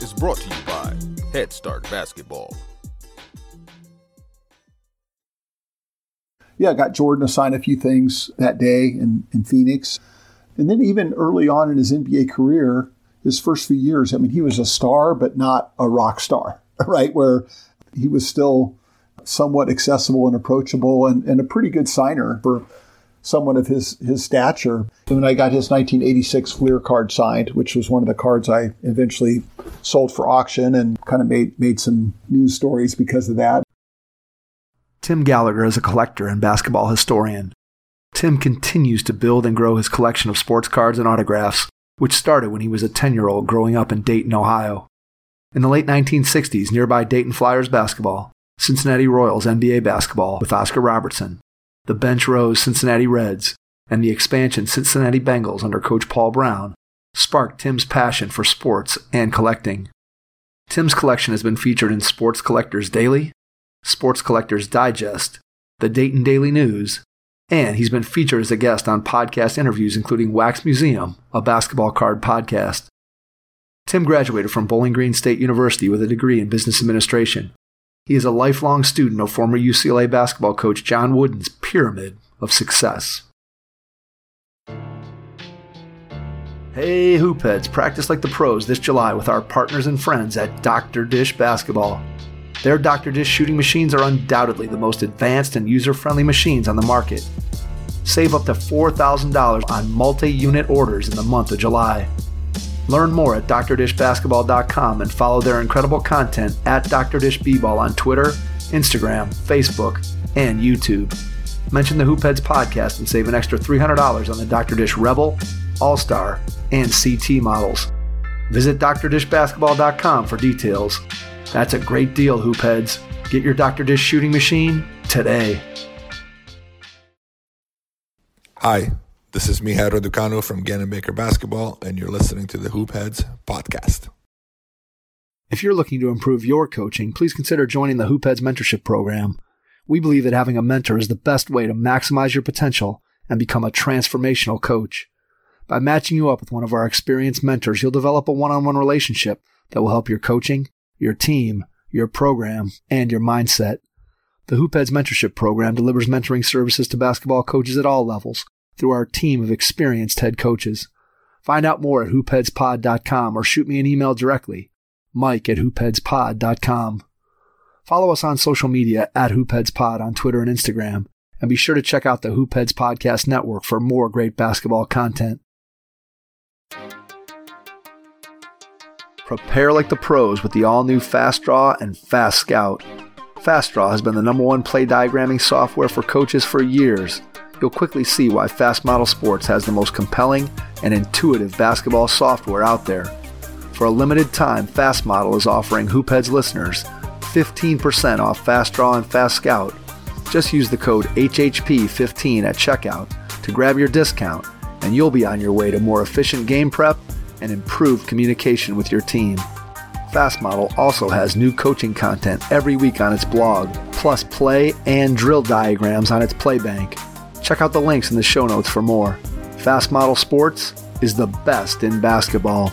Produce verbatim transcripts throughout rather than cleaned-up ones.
is brought to you by Head Start Basketball. Yeah, I got Jordan to sign a few things that day in, in Phoenix. And then even early on in his N B A career, his first few years, I mean, he was a star, but not a rock star, right? Where he was still somewhat accessible and approachable and, and a pretty good signer for someone of his, his stature. When I got his nineteen eighty-six Fleer card signed, which was one of the cards I eventually sold for auction and kind of made, made some news stories because of that. Tim Gallagher is a collector and basketball historian. Tim continues to build and grow his collection of sports cards and autographs, which started when he was a ten-year-old growing up in Dayton, Ohio. In the late nineteen sixties, nearby Dayton Flyers basketball, Cincinnati Royals N B A basketball with Oscar Robertson, the Bench Rose Cincinnati Reds, and the expansion Cincinnati Bengals under Coach Paul Brown sparked Tim's passion for sports and collecting. Tim's collection has been featured in Sports Collectors Daily, Sports Collectors Digest, the Dayton Daily News, and he's been featured as a guest on podcast interviews including Wax Museum, a basketball card podcast. Tim graduated from Bowling Green State University with a degree in business administration. He is a lifelong student of former U C L A basketball coach John Wooden's Pyramid of Success. Hey Hoopheads, practice like the pros this July with our partners and friends at Doctor Dish Basketball. Their Doctor Dish shooting machines are undoubtedly the most advanced and user-friendly machines on the market. Save up to four thousand dollars on multi-unit orders in the month of July. Learn more at D R dish basketball dot com and follow their incredible content at Doctor Dish B-Ball on Twitter, Instagram, Facebook, and YouTube. Mention the Hoopheads podcast and save an extra three hundred dollars on the Doctor Dish Rebel, All-Star, and C T models. Visit D R dish basketball dot com for details. That's a great deal, Hoopheads. Get your Doctor Dish shooting machine today. Hi, this is Mijail Raducanu from Gannon Baker Basketball, and you're listening to the Hoopheads podcast. If you're looking to improve your coaching, please consider joining the Hoopheads Mentorship Program. We believe that having a mentor is the best way to maximize your potential and become a transformational coach. By matching you up with one of our experienced mentors, you'll develop a one-on-one relationship that will help your coaching, your team, your program, and your mindset. The Hoopheads Mentorship Program delivers mentoring services to basketball coaches at all levels through our team of experienced head coaches. Find out more at hoopheads pod dot com or shoot me an email directly, mike at hoopheads pod dot com. Follow us on social media at hoopheadspod on Twitter and Instagram, and be sure to check out the Hoopheads Podcast Network for more great basketball content. Prepare like the pros with the all-new Fast Draw and Fast Scout. Fast Draw has been the number one play diagramming software for coaches for years. You'll quickly see why Fast Model Sports has the most compelling and intuitive basketball software out there. For a limited time, Fast Model is offering Hoopheads listeners fifteen percent off Fast Draw and Fast Scout. Just use the code H H P fifteen at checkout to grab your discount, and you'll be on your way to more efficient game prep and improved communication with your team. Fast Model also has new coaching content every week on its blog, plus play and drill diagrams on its play bank. Check out the links in the show notes for more. Fast Model Sports is the best in basketball.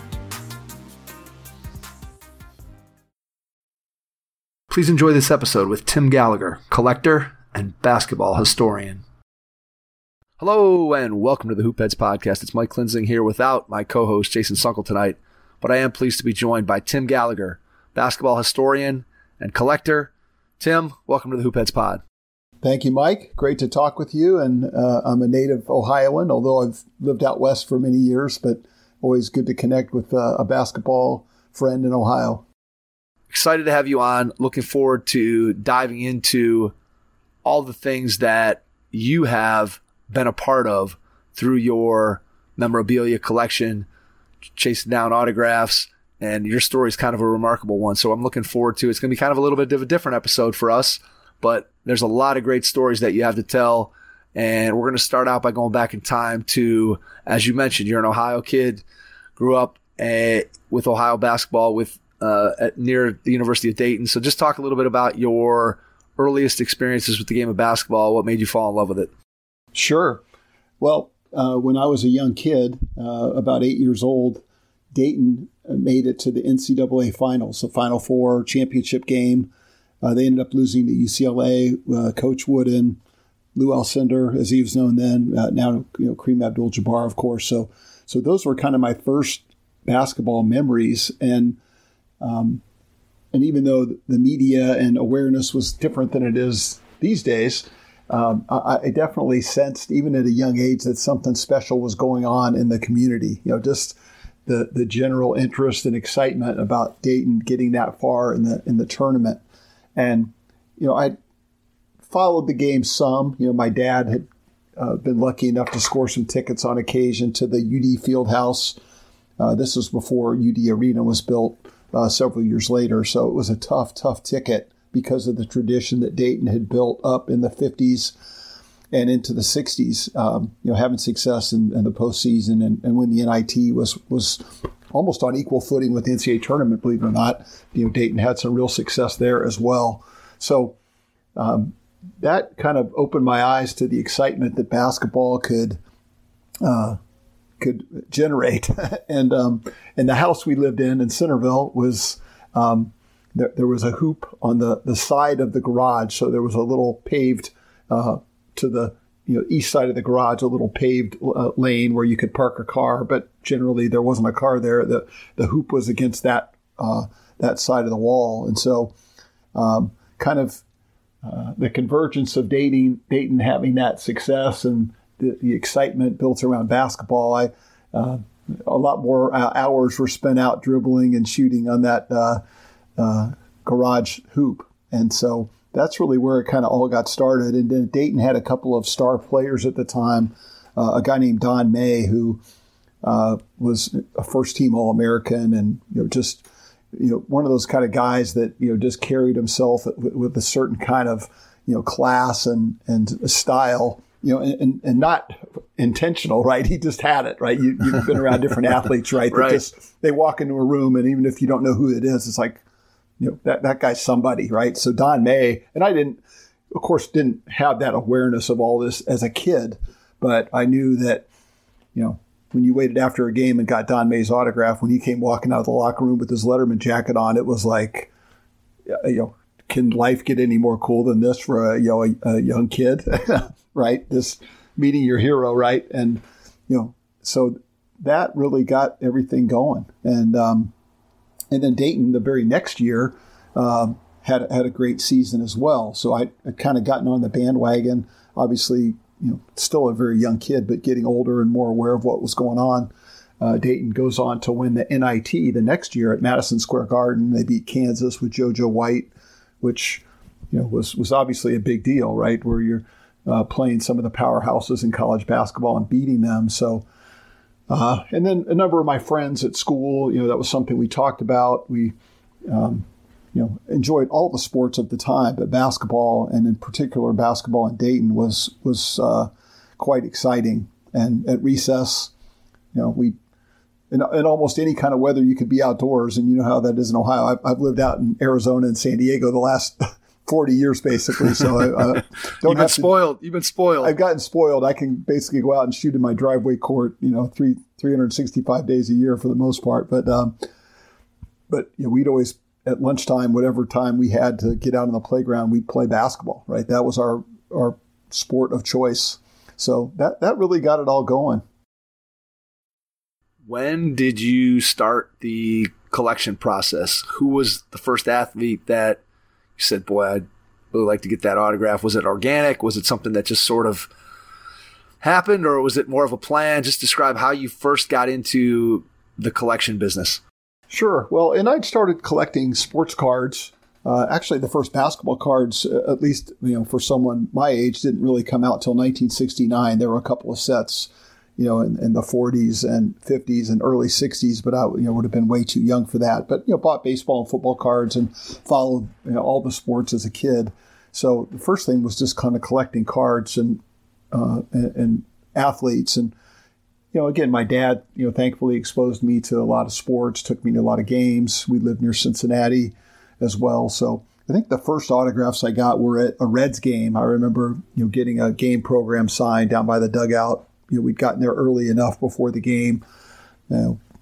Please enjoy this episode with Tim Gallagher, collector and basketball historian. Hello and welcome to the Hoopheads Podcast. It's Mike Klinzing here without my co-host Jason Sunkel tonight, but I am pleased to be joined by Tim Gallagher, basketball historian and collector. Tim, welcome to the Hoopheads Pod. Thank you, Mike. Great to talk with you. And uh, I'm a native Ohioan, although I've lived out west for many years, but always good to connect with uh, a basketball friend in Ohio. Excited to have you on. Looking forward to diving into all the things that you have been a part of through your memorabilia collection, chasing down autographs, and your story is kind of a remarkable one. So I'm looking forward to it. It's going to be kind of a little bit of a different episode for us, but there's a lot of great stories that you have to tell. And we're going to start out by going back in time to, as you mentioned, you're an Ohio kid, grew up uh, with Ohio basketball with uh, at, near the University of Dayton. So just talk a little bit about your earliest experiences with the game of basketball. What made you fall in love with it? Sure. Well, uh, when I was a young kid, uh, about eight years old, Dayton made it to the N C double A finals, the Final Four championship game. Uh, they ended up losing to U C L A. Uh, Coach Wooden, Lou Alcindor, as he was known then, uh, now you know Kareem Abdul-Jabbar, of course. So, so those were kind of my first basketball memories. And um, and even though the media and awareness was different than it is these days, um, I, I definitely sensed, even at a young age, that something special was going on in the community. You know, just the the general interest and excitement about Dayton getting that far in the in the tournament. And, you know, I followed the game some. You know, my dad had uh, been lucky enough to score some tickets on occasion to the U D Fieldhouse. Uh, this was before U D Arena was built uh, several years later. So it was a tough, tough ticket because of the tradition that Dayton had built up in the fifties and into the sixties, um, you know, having success in, in the postseason. And, and when the N I T was was almost on equal footing with the N C double A tournament, believe it or not, you know, Dayton had some real success there as well. So um, that kind of opened my eyes to the excitement that basketball could uh, could generate. and um, and the house we lived in in Centerville was um, there, there was a hoop on the, the side of the garage. So there was a little paved uh, to the you know east side of the garage, a little paved uh, lane where you could park a car, but generally there wasn't a car there. The the hoop was against that uh, that side of the wall, and so um, kind of uh, the convergence of Dayton, Dayton having that success and the, the excitement built around basketball. I uh, a lot more hours were spent out dribbling and shooting on that uh, uh, garage hoop, and so that's really where it kind of all got started. And then Dayton had a couple of star players at the time, uh, a guy named Don May, who uh, was a first-team All-American and you know just you know one of those kind of guys that you know just carried himself with, with a certain kind of you know class and and style, you know, and, and not intentional, right? He just had it, right? You, you've been around different athletes, right? Right. That just they walk into a room, and even if you don't know who it is, it's like, you know, that, that guy's somebody, right? So Don May, and I didn't, of course, didn't have that awareness of all this as a kid, but I knew that, you know, when you waited after a game and got Don May's autograph, when he came walking out of the locker room with his Letterman jacket on, it was like, you know, can life get any more cool than this for a, you know, a, a young kid, right? This meeting your hero, right? And, you know, so that really got everything going. And, um, And then Dayton, the very next year, um, had had a great season as well. So I had kind of gotten on the bandwagon. Obviously, you know, still a very young kid, but getting older and more aware of what was going on. Uh, Dayton goes on to win the N I T the next year at Madison Square Garden. They beat Kansas with JoJo White, which you know was was obviously a big deal, right? Where you're uh, playing some of the powerhouses in college basketball and beating them. So. Uh, and then a number of my friends at school, you know, that was something we talked about. We, um, you know, enjoyed all the sports at the time, but basketball, and in particular basketball in Dayton, was was uh, quite exciting. And at recess, you know, we, in, in almost any kind of weather, you could be outdoors, and you know how that is in Ohio. I've, I've lived out in Arizona and San Diego the last forty years, basically. So I uh, don't You've been have to, spoiled. You've been spoiled. I've gotten spoiled. I can basically go out and shoot in my driveway court, you know, three, three hundred sixty-five days a year for the most part. But, um, but, you know, we'd always, at lunchtime, whatever time we had to get out on the playground, we'd play basketball, right? That was our, our sport of choice. So that, that really got it all going. When did you start the collection process? Who was the first athlete that you said, boy, I'd really like to get that autograph? Was it organic? Was it something that just sort of happened, or was it more of a plan? Just describe how you first got into the collection business. Sure. Well, and I'd started collecting sports cards. Uh, actually, the first basketball cards, uh, at least you know, for someone my age, didn't really come out till nineteen sixty-nine. There were a couple of sets, you know, in, in the forties and fifties and early sixties, but I you know, would have been way too young for that. But, you know, bought baseball and football cards and followed you know, all the sports as a kid. So the first thing was just kind of collecting cards and, uh, and, and athletes. And, you know, again, my dad, you know, thankfully exposed me to a lot of sports, took me to a lot of games. We lived near Cincinnati as well. So I think the first autographs I got were at a Reds game. I remember, you know, getting a game program signed down by the dugout. You know, we'd gotten there early enough before the game. You know,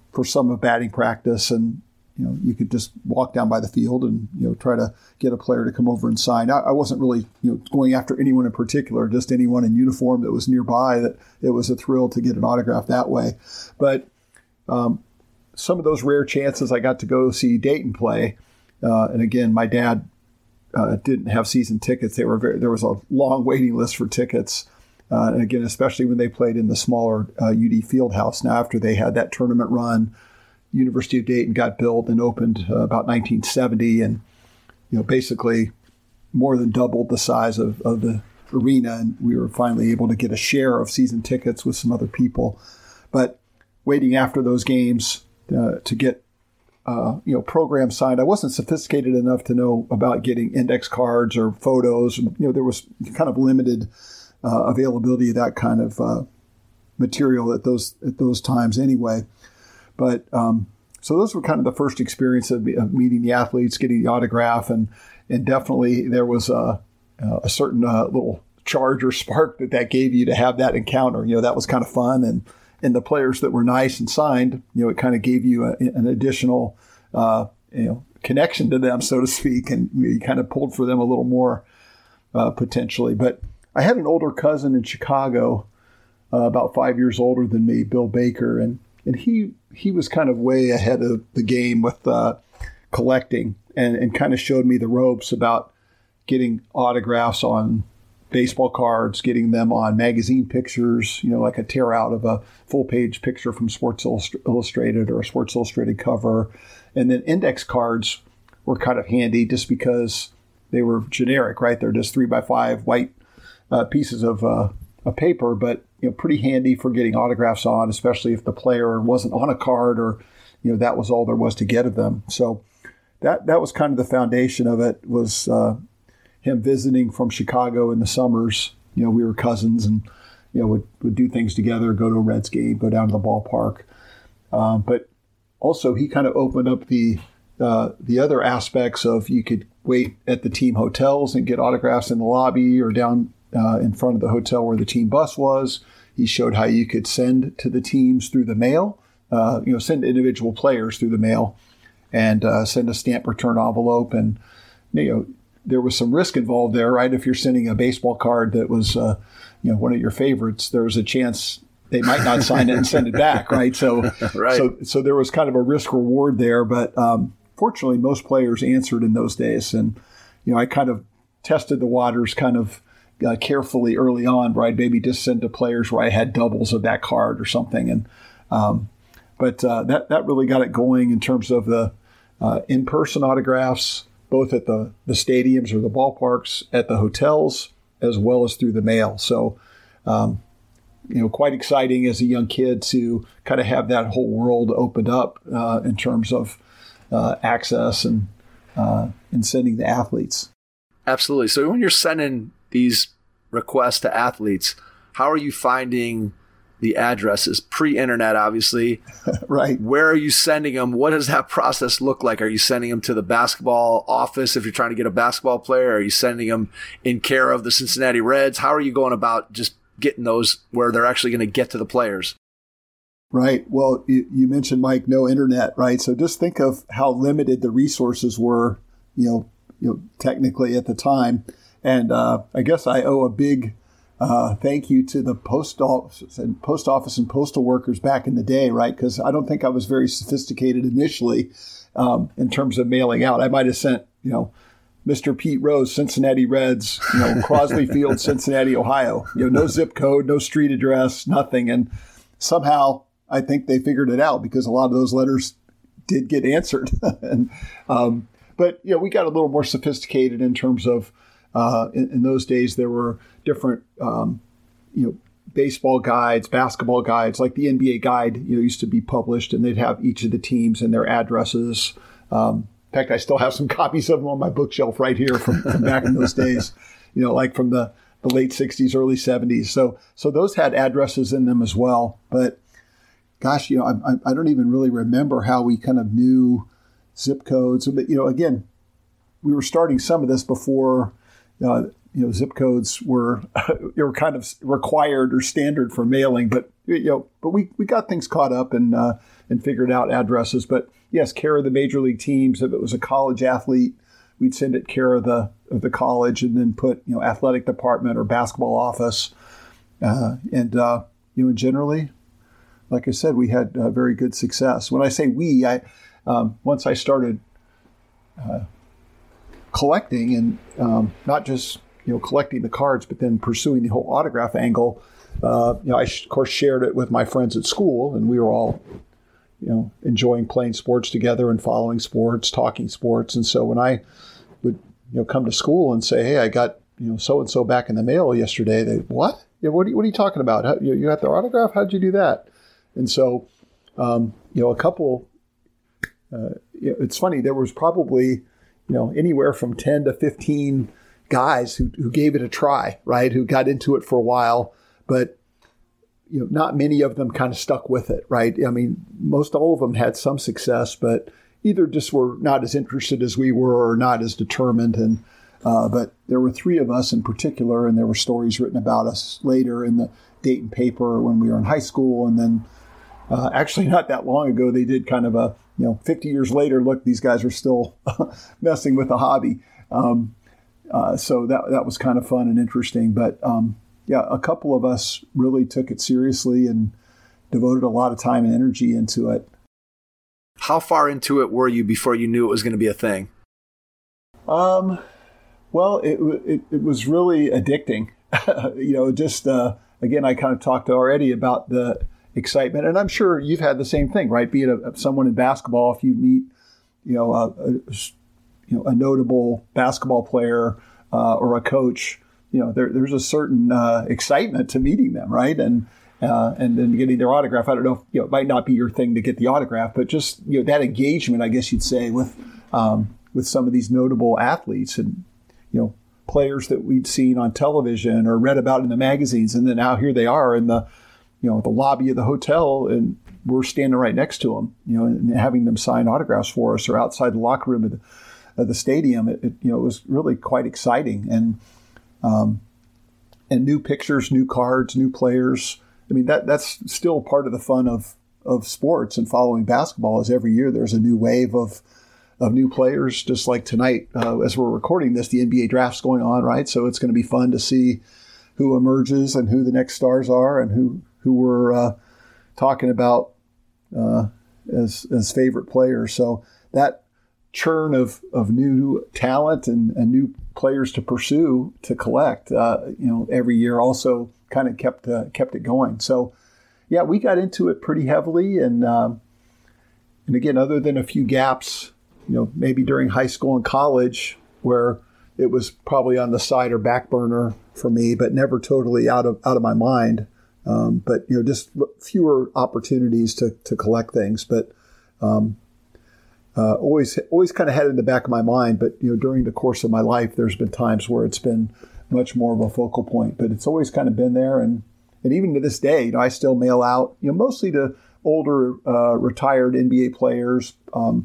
for some of batting practice, and you know, you could just walk down by the field and, you know, try to get a player to come over and sign. I, I wasn't really, you know, going after anyone in particular, just anyone in uniform that was nearby. That it was a thrill to get an autograph that way. But um, some of those rare chances, I got to go see Dayton play. Uh, and again, my dad uh, didn't have season tickets. They were very, there was a long waiting list for tickets. Uh, and again, especially when they played in the smaller uh, U D Fieldhouse. Now, after they had that tournament run, University of Dayton got built and opened uh, about nineteen seventy, and you know, basically more than doubled the size of, of the arena, and we were finally able to get a share of season tickets with some other people. But waiting after those games uh, to get uh, you know, programs signed, I wasn't sophisticated enough to know about getting index cards or photos. And, you know, there was kind of limited uh, availability of that kind of uh, material at those at those times anyway. But um, so those were kind of the first experience of, of meeting the athletes, getting the autograph, and and definitely there was a, a certain uh, little charge or spark that that gave you to have that encounter. You know, that was kind of fun, and and the players that were nice and signed, you know, it kind of gave you a, an additional uh, you know, connection to them, so to speak, and you kind of pulled for them a little more uh, potentially. But I had an older cousin in Chicago, uh, about five years older than me, Bill Baker, and and he. He was kind of way ahead of the game with uh, collecting, and, and kind of showed me the ropes about getting autographs on baseball cards, getting them on magazine pictures, you know, like a tear out of a full page picture from Sports Illustrated or a Sports Illustrated cover. And then index cards were kind of handy just because they were generic, right? They're just three by five white uh, pieces of uh, a paper, but you know, pretty handy for getting autographs on, especially if the player wasn't on a card or, you know, that was all there was to get of them. So that that was kind of the foundation of it, was uh, him visiting from Chicago in the summers. You know, we were cousins and, you know, would, would do things together, go to a Reds game, go down to the ballpark. Um, but also he kind of opened up the uh, the other aspects of, you could wait at the team hotels and get autographs in the lobby or down Uh, in front of the hotel where the team bus was. He showed how you could send to the teams through the mail, uh, you know, send individual players through the mail, and uh, send a stamp return envelope. And, you know, there was some risk involved there, right? If you're sending a baseball card that was, uh, you know, one of your favorites, there was a chance they might not sign it and send it back, right? So, right. so, so there was kind of a risk reward there. But um, fortunately, most players answered in those days. And, you know, I kind of tested the waters kind of Uh, carefully early on, where I'd maybe just send to players where I had doubles of that card or something. And um, but uh, that that really got it going in terms of the uh, in-person autographs, both at the, the stadiums or the ballparks, at the hotels, as well as through the mail. So, um, you know, quite exciting as a young kid to kind of have that whole world opened up uh, in terms of uh, access and uh, and sending the athletes. Absolutely. So when you're sending these requests to athletes, how are you finding the addresses? Pre-internet, obviously. Right. Where are you sending them? What does that process look like? Are you sending them to the basketball office if you're trying to get a basketball player? Are you sending them in care of the Cincinnati Reds? How are you going about just getting those where they're actually going to get to the players? Right. Well, you, you mentioned, Mike, no internet, right? So just think of how limited the resources were, you know, you know, technically at the time. And uh, I guess I owe a big uh, thank you to the post office and post office and postal workers back in the day, right? Because I don't think I was very sophisticated initially um, in terms of mailing out. I might have sent, you know, Mister Pete Rose, Cincinnati Reds, you know, Crosley Field, Cincinnati, Ohio. You know, no zip code, no street address, nothing. And somehow I think they figured it out, because a lot of those letters did get answered. and um, but you know, we got a little more sophisticated in terms of. Uh, in, in those days, there were different, um, you know, baseball guides, basketball guides, like the N B A guide, you know, used to be published, and they'd have each of the teams and their addresses. Um, in fact, I still have some copies of them on my bookshelf right here from, from back in those days, you know, like from the, the late sixties, early seventies. So, so those had addresses in them as well. But gosh, you know, I, I don't even really remember how we kind of knew zip codes. But, you know, again, we were starting some of this before. Uh, you know, zip codes were they were kind of required or standard for mailing, but you know, but we, we got things caught up and uh, and figured out addresses. But yes, care of the major league teams. If it was a college athlete, we'd send it care of the of the college, and then put you know athletic department or basketball office, uh, and uh, you know, generally, like I said, we had uh, very good success. When I say we, I um, once I started uh, collecting and um, not just you know collecting the cards, but then pursuing the whole autograph angle. Uh, you know, I of course shared it with my friends at school, and we were all you know enjoying playing sports together and following sports, talking sports. And so when I would you know come to school and say, "Hey, I got you know so and so back in the mail yesterday," they what? Yeah, what are you, what are you talking about? How, you, you got their autograph? How'd you do that? And so um, you know a couple. Uh, it's funny. There was probably you know anywhere from ten to fifteen guys who who gave it a try, right? Who got into it for a while, but you know not many of them kind of stuck with it, right? I mean, most all of them had some success, but either just were not as interested as we were, or not as determined. And uh, but there were three of us in particular, and there were stories written about us later in the Dayton paper when we were in high school, and then uh, actually not that long ago they did kind of a you know fifty years later, look, these guys are still messing with the hobby. Um, Uh, so that that was kind of fun and interesting. But um, yeah, a couple of us really took it seriously and devoted a lot of time and energy into it. How far into it were you before you knew it was going to be a thing? Um, well, it it, it was really addicting. you know, just uh, again, I kind of talked already about the excitement, and I'm sure you've had the same thing, right? Being a, someone in basketball, if you meet, you know, a, a you know, a notable basketball player uh, or a coach, you know, there, there's a certain uh, excitement to meeting them, right? And uh, and then getting their autograph. I don't know, if, you know, it might not be your thing to get the autograph, but just you know that engagement, I guess you'd say, with um, with some of these notable athletes and you know players that we'd seen on television or read about in the magazines, and then now here they are in the you know the lobby of the hotel, and we're standing right next to them, you know, and having them sign autographs for us, or outside the locker room of the Of the stadium. It, it you know it was really quite exciting, and um, and new pictures, new cards, new players. I mean that that's still part of the fun of of sports and following basketball. Is every year there's a new wave of of new players. Just like tonight, uh, as we're recording this, the N B A draft's going on, right? So it's going to be fun to see who emerges and who the next stars are, and who who we're uh, talking about uh, as as favorite players. So that churn of, of new talent and, and new players to pursue, to collect, uh, you know, every year also kind of kept uh, kept it going. So, yeah, we got into it pretty heavily. And, um, and again, other than a few gaps, you know, maybe during high school and college where it was probably on the side or back burner for me, but never totally out of out of my mind. Um, but, you know, just fewer opportunities to, to collect things. But, um, Uh, always, always kind of had it in the back of my mind, but you know, during the course of my life, there's been times where it's been much more of a focal point. But it's always kind of been there, and and even to this day, you know, I still mail out, you know, mostly to older, uh, retired N B A players, um,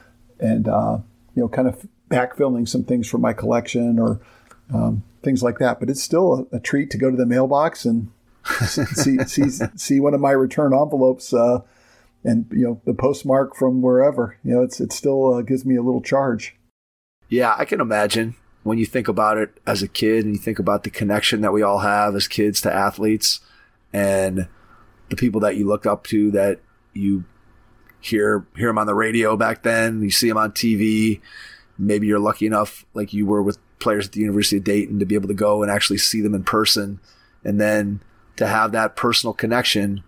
and uh, you know, kind of backfilling some things from my collection or um, things like that. But it's still a, a treat to go to the mailbox and see see see one of my return envelopes. Uh, And, you know, the postmark from wherever, you know, it's it still uh, gives me a little charge. Yeah, I can imagine when you think about it as a kid and you think about the connection that we all have as kids to athletes and the people that you look up to, that you hear hear them on the radio back then, you see them on T V. Maybe you're lucky enough, like you were with players at the University of Dayton, to be able to go and actually see them in person. And then to have that personal connection,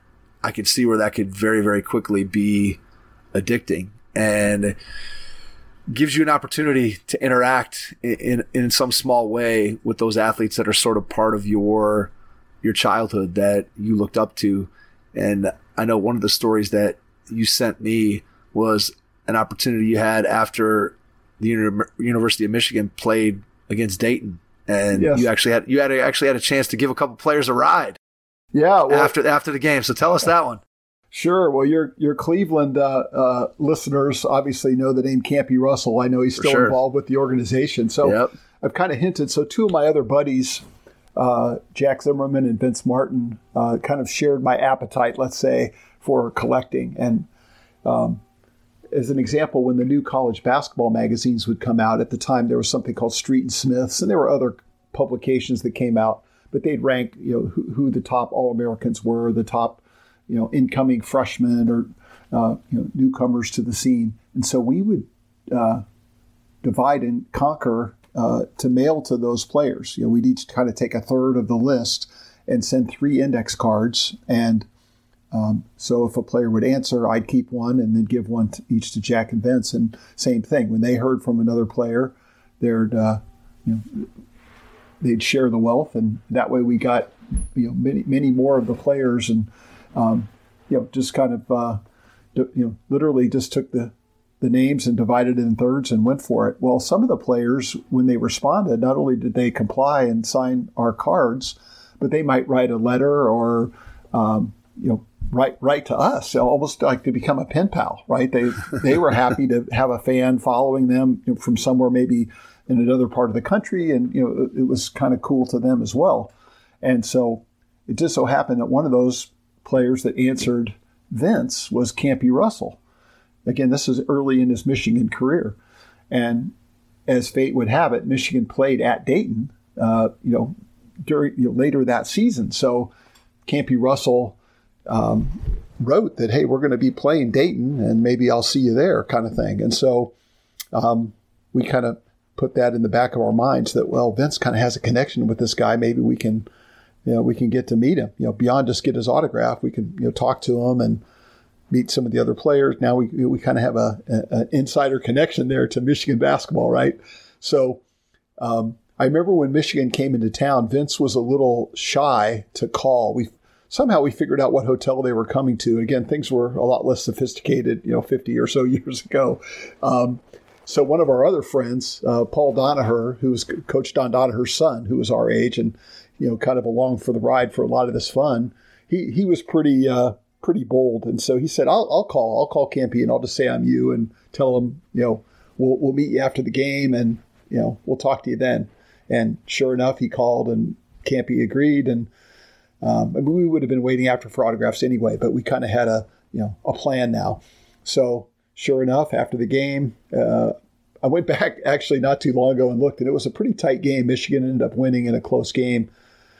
I could see where that could very, very quickly be addicting, and gives you an opportunity to interact in, in, in some small way with those athletes that are sort of part of your, your childhood that you looked up to. And I know one of the stories that you sent me was an opportunity you had after the Uni- University of Michigan played against Dayton, and yes. you actually had, you had a, actually had a chance to give a couple players a ride. Yeah, well, after after the game. So tell us that one. Sure. Well, your your Cleveland uh, uh, listeners obviously know the name Campy Russell. I know he's still sure. involved with the organization. So yep. I've kind of hinted. So two of my other buddies, uh, Jack Zimmerman and Vince Martin, uh, kind of shared my appetite, let's say, for collecting. And um, as an example, when the new college basketball magazines would come out, at the time there was something called Street and Smiths, and there were other publications that came out, but they'd rank, you know, who, who the top All-Americans were, the top, you know, incoming freshmen or uh, you know, newcomers to the scene. And so we would uh, divide and conquer uh, to mail to those players. You know, we'd each kind of take a third of the list and send three index cards. And um, so if a player would answer, I'd keep one and then give one to each to Jack and Vince. And same thing, when they heard from another player, they'd, uh, you know, they'd share the wealth. And that way we got, you know, many, many more of the players, and, um, you know, just kind of, uh, you know, literally just took the, the names and divided it in thirds and went for it. Well, some of the players, when they responded, not only did they comply and sign our cards, but they might write a letter or, um, you know, write write to us, almost like to become a pen pal, right? They they were happy to have a fan following them, you know, from somewhere maybe in another part of the country, and you know, it, it was kind of cool to them as well. And so it just so happened that one of those players that answered Vince was Campy Russell. Again, this is early in his Michigan career, and as fate would have it, Michigan played at Dayton, uh, you know, during you know, later that season. So Campy Russell um, wrote that, hey, we're going to be playing Dayton, and maybe I'll see you there, kind of thing. And so um, we kind of put that in the back of our minds that, well, Vince kind of has a connection with this guy. Maybe we can, you know, we can get to meet him. You know, beyond just get his autograph, we can, you know, talk to him and meet some of the other players. Now we we kind of have a, an insider connection there to Michigan basketball, right? So um, I remember when Michigan came into town, Vince was a little shy to call. We somehow we figured out what hotel they were coming to. Again, things were a lot less sophisticated, you know, fifty or so years ago. Um, so one of our other friends, uh, Paul Donaher, who was Coach Don Donaher's son, who was our age and, you know, kind of along for the ride for a lot of this fun, he he was pretty uh, pretty bold. And so he said, I'll, I'll call. I'll call Campy, and I'll just say I'm you and tell him, you know, we'll we'll meet you after the game, and, you know, we'll talk to you then. And sure enough, he called, and Campy agreed. And um, I mean, we would have been waiting after for autographs anyway, but we kind of had a, you know, a plan now. So sure enough, after the game, uh, I went back actually not too long ago and looked, and it was a pretty tight game. Michigan ended up winning in a close game.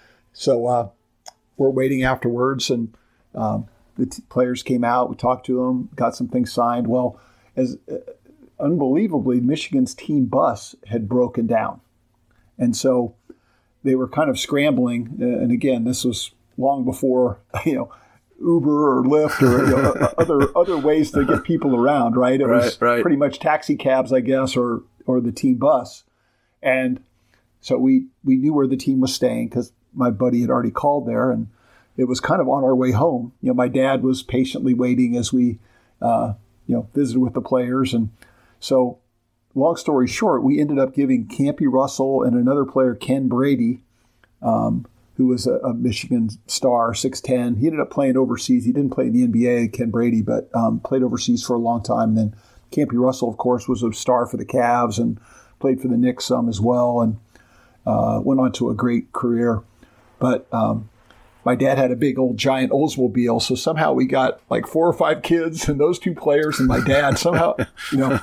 So uh, we're waiting afterwards, and um, the t- players came out. We talked to them, got some things signed. Well, as uh, unbelievably, Michigan's team bus had broken down. And so they were kind of scrambling. Uh, and again, this was long before, you know, Uber or Lyft or you know, other other ways to get people around, right? It right, was right. pretty much taxi cabs, I guess, or or the team bus. And so we, we knew where the team was staying because my buddy had already called there, and it was kind of on our way home. You know, my dad was patiently waiting as we, uh, you know, visited with the players. And so long story short, we ended up giving Campy Russell and another player, Ken Brady, um, who was a, a Michigan star, six ten. He ended up playing overseas. He didn't play in the N B A, Ken Brady, but um, played overseas for a long time. And then Campy Russell, of course, was a star for the Cavs and played for the Knicks some as well, and uh, went on to a great career. But um, my dad had a big old giant Oldsmobile, so somehow we got like four or five kids and those two players and my dad. Somehow, you know,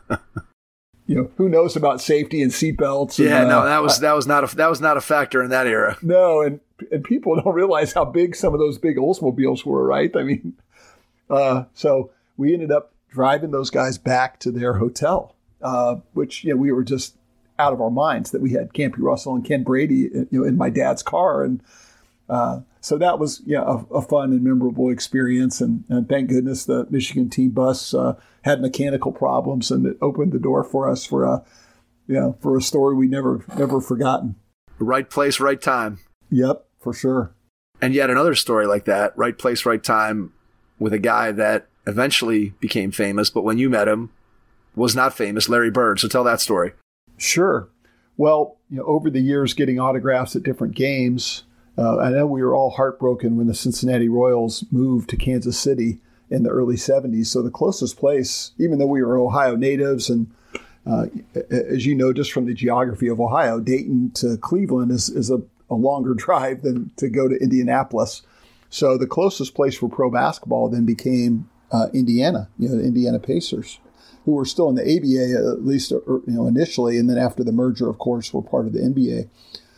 you know, who knows about safety and seatbelts? Yeah, and, no, uh, that was that was not a that was not a factor in that era. No, and and people don't realize how big some of those big Oldsmobiles were, right? I mean, uh, so we ended up driving those guys back to their hotel, uh, which, you know, we were just out of our minds that we had Campy Russell and Ken Brady, you know, in my dad's car. And uh, so that was, yeah, a, a fun and memorable experience. And, and thank goodness the Michigan team bus uh, had mechanical problems, and it opened the door for us for a, you know, for a story we never, never forgotten. Right place, right time. Yep, for sure. And yet another story like that, right place, right time, with a guy that eventually became famous, but when you met him, was not famous, Larry Bird. So tell that story. Sure. Well, you know, over the years, getting autographs at different games, uh, I know we were all heartbroken when the Cincinnati Royals moved to Kansas City in the early seventies. So the closest place, even though we were Ohio natives and uh, as you know, just from the geography of Ohio, Dayton to Cleveland is, is a, a longer drive than to go to Indianapolis. So the closest place for pro basketball then became uh, Indiana, you know, the Indiana Pacers, who were still in the A B A, at least you know initially, and then after the merger, of course, were part of the N B A.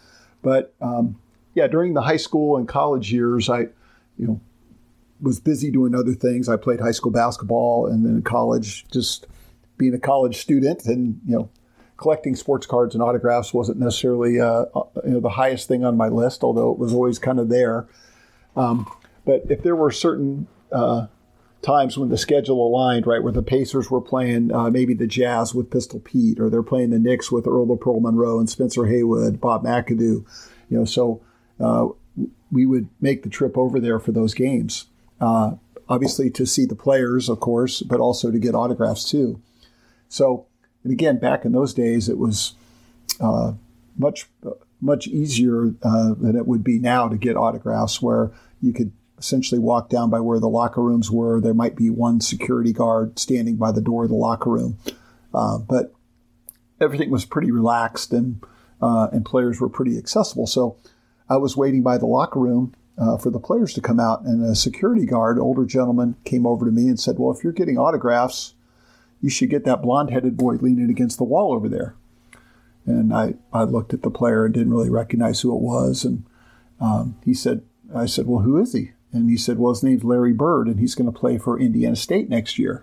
But um, yeah, during the high school and college years, I, you know, was busy doing other things. I played high school basketball, and then in college, just being a college student and, you know, collecting sports cards and autographs wasn't necessarily uh, you know, the highest thing on my list, although it was always kind of there. Um, but if there were certain uh, times when the schedule aligned, right, where the Pacers were playing uh, maybe the Jazz with Pistol Pete, or they're playing the Knicks with Earl of Pearl Monroe and Spencer Haywood, Bob McAdoo, you know, so uh, we would make the trip over there for those games. Uh, obviously to see the players, of course, but also to get autographs too. So, and again, back in those days, it was uh, much, much easier uh, than it would be now to get autographs, where you could essentially walk down by where the locker rooms were. There might be one security guard standing by the door of the locker room. Uh, but everything was pretty relaxed, and uh, and players were pretty accessible. So I was waiting by the locker room Uh, for the players to come out, and a security guard, older gentleman, came over to me and said, well, if you're getting autographs, you should get that blonde-headed boy leaning against the wall over there. And I, I looked at the player and didn't really recognize who it was. And um, he said, I said, well, who is he? And he said, well, his name's Larry Bird, and he's going to play for Indiana State next year.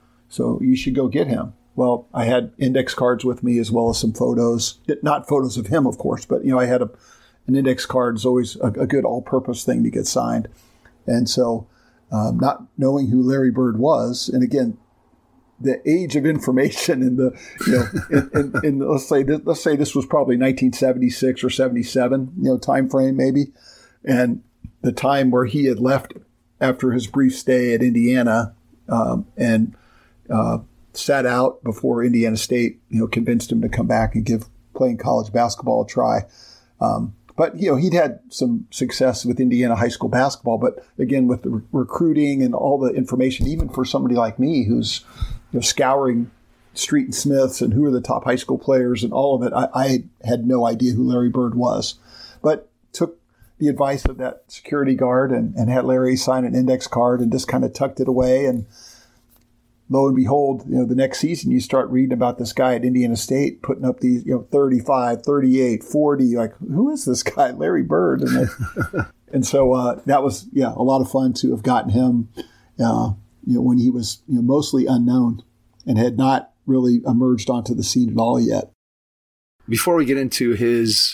So you should go get him. Well, I had index cards with me as well as some photos, not photos of him, of course, but, you know, I had a An index card is always a, a good all-purpose thing to get signed. And so um, not knowing who Larry Bird was, and again, the age of information in the, you know, in, in, in let's say this, let's say this was probably nineteen seventy-six or seventy-seven, you know, time frame maybe, and the time where he had left after his brief stay at Indiana um, and uh, sat out before Indiana State, you know, convinced him to come back and give playing college basketball a try. Um, But, you know, he'd had some success with Indiana high school basketball. But again, with the re- recruiting and all the information, even for somebody like me who's, you know, scouring Street and Smiths and who are the top high school players and all of it, I, I had no idea who Larry Bird was. But took the advice of that security guard and, and had Larry sign an index card and just kind of tucked it away. And lo and behold, you know, the next season you start reading about this guy at Indiana State putting up these, you know, thirty-five, thirty-eight, forty, like, who is this guy, Larry Bird? And, then, and so uh, that was, yeah, a lot of fun to have gotten him, uh, you know, when he was, you know, mostly unknown and had not really emerged onto the scene at all yet. Before we get into his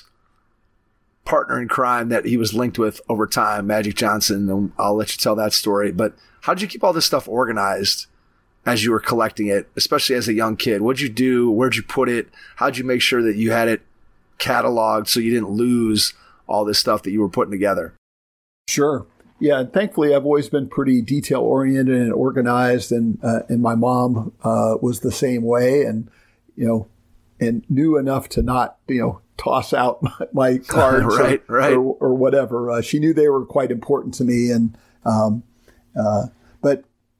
partner in crime that he was linked with over time, Magic Johnson, and I'll let you tell that story, but how did you keep all this stuff organized as you were collecting it, especially as a young kid? What'd you do? Where'd you put it? How'd you make sure that you had it cataloged so you didn't lose all this stuff that you were putting together? Sure. Yeah. And thankfully, I've always been pretty detail oriented and organized. And, uh, and my mom uh, was the same way, and, you know, and knew enough to not, you know, toss out my, my cards right, or, right. or, or whatever. Uh, she knew they were quite important to me. And, um, uh, but,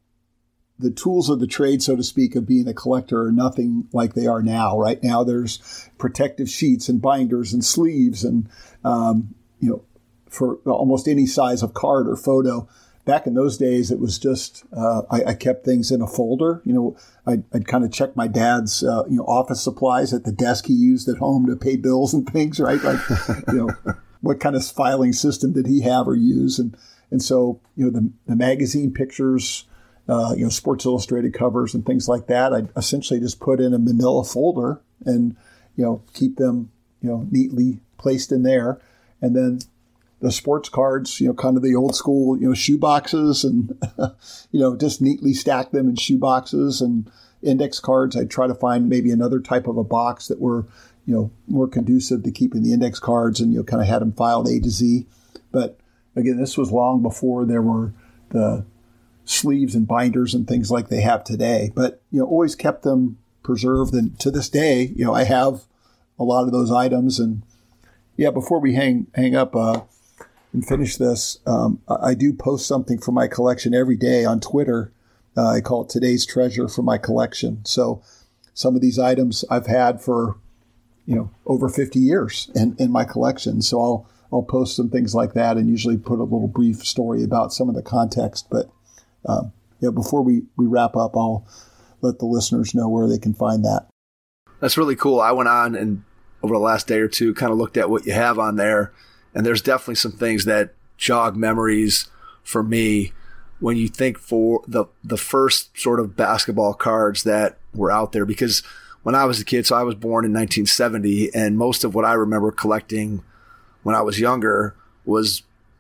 the tools of the trade, so to speak, of being a collector are nothing like they are now. Right now, there's protective sheets and binders and sleeves, and um, you know, for almost any size of card or photo. Back in those days, it was just uh, I, I kept things in a folder. You know, I'd, I'd kind of check my dad's uh, you know office supplies at the desk he used at home to pay bills and things. Right, like you know, what kind of filing system did he have or use? And and so you know, the the magazine pictures. Uh, you know, Sports Illustrated covers and things like that. I essentially just put in a manila folder and, you know, keep them, you know, neatly placed in there. And then the sports cards, you know, kind of the old school, you know, shoe boxes and, you know, just neatly stack them in shoe boxes. And index cards, I'd try to find maybe another type of a box that were, you know, more conducive to keeping the index cards, and, you know, kind of had them filed A to Z. But again, this was long before there were the sleeves and binders and things like they have today, but, you know, always kept them preserved. And to this day, you know, I have a lot of those items. And yeah, before we hang, hang up, uh, and finish this, um, I do post something from my collection every day on Twitter. Uh, I call it Today's Treasure from my collection. So some of these items I've had for, you know, over fifty years in, in my collection. So I'll I'll post some things like that and usually put a little brief story about some of the context. But um, yeah, before we, we wrap up, I'll let the listeners know where they can find that. That's really cool. I went on and over the last day or two kind of looked at what you have on there, and there's definitely some things that jog memories for me when you think for the the first sort of basketball cards that were out there. Because when I was a kid, so I was born in nineteen seventy, and most of what I remember collecting when I was younger was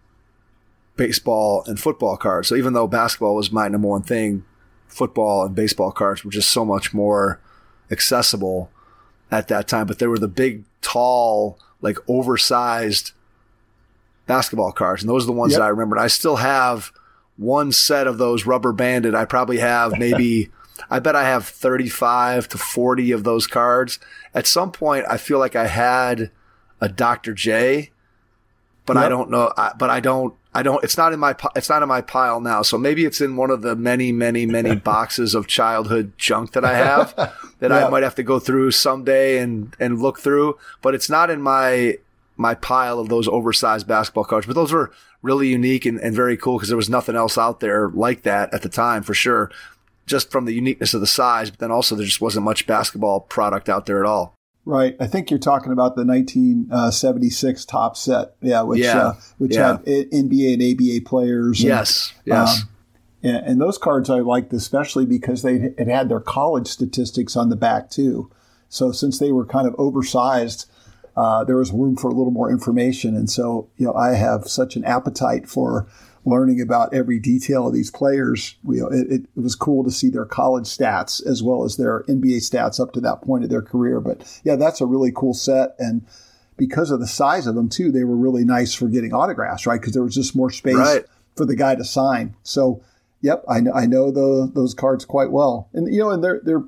baseball and football cards. So even though basketball was my number one thing, football and baseball cards were just so much more accessible at that time. But there were the big, tall, like oversized basketball cards, and those are the ones yep. that I remember. And I still have one set of those rubber banded. I probably have maybe, I bet I have thirty-five to forty of those cards. At some point, I feel like I had a Doctor J, but yep. I don't know. I, but I don't. I don't. It's not in my. It's not in my pile now. So maybe it's in one of the many, many, many boxes of childhood junk that I have that yeah. I might have to go through someday and and look through. But it's not in my my pile of those oversized basketball cards. But those were really unique and, and very cool because there was nothing else out there like that at the time, for sure. Just from the uniqueness of the size, but then also there just wasn't much basketball product out there at all. Right. I think you're talking about the nineteen seventy-six top set. Yeah. Which, yeah. Uh, which yeah. had N B A and A B A players. And, yes. Yes. Um, and, and those cards I liked especially because they it had their college statistics on the back too. So since they were kind of oversized, uh, there was room for a little more information. And so, you know, I have such an appetite for learning about every detail of these players. You know, it, it was cool to see their college stats as well as their N B A stats up to that point of their career. But yeah, that's a really cool set. And because of the size of them too, they were really nice for getting autographs, right? Because there was just more space right. for the guy to sign. So, yep, I know, I know the, those cards quite well. And, you know, and they're, they're,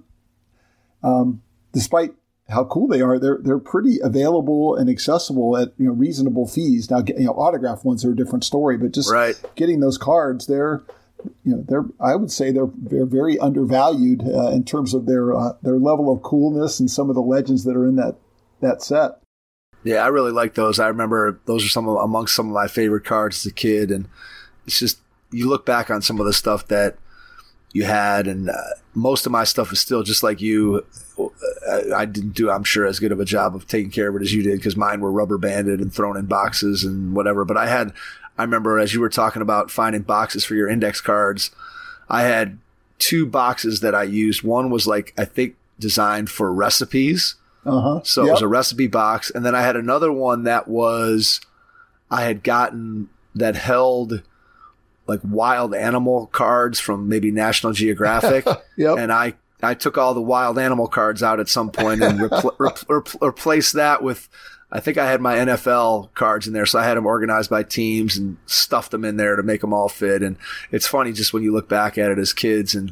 um, despite how cool they are, they're they're pretty available and accessible at, you know, reasonable fees. Now, you know, autograph ones are a different story, but just right. getting those cards, they're, you know, they're I would say they're they're very undervalued uh, in terms of their uh, their level of coolness and some of the legends that are in that that set. Yeah, I really like those. I remember those are some of, amongst some of my favorite cards as a kid, and it's just you look back on some of the stuff that you had, and uh, most of my stuff is still just like you. I didn't do, I'm sure, as good of a job of taking care of it as you did because mine were rubber banded and thrown in boxes and whatever. But I had, I remember as you were talking about finding boxes for your index cards, I had two boxes that I used. One was like, I think designed for recipes. Uh-huh. So yep. it was a recipe box. And then I had another one that was, I had gotten that held like wild animal cards from maybe National Geographic. yep. And I, I took all the wild animal cards out at some point and repl- repl- replaced that with, I think I had my N F L cards in there. So I had them organized by teams and stuffed them in there to make them all fit. And it's funny just when you look back at it as kids and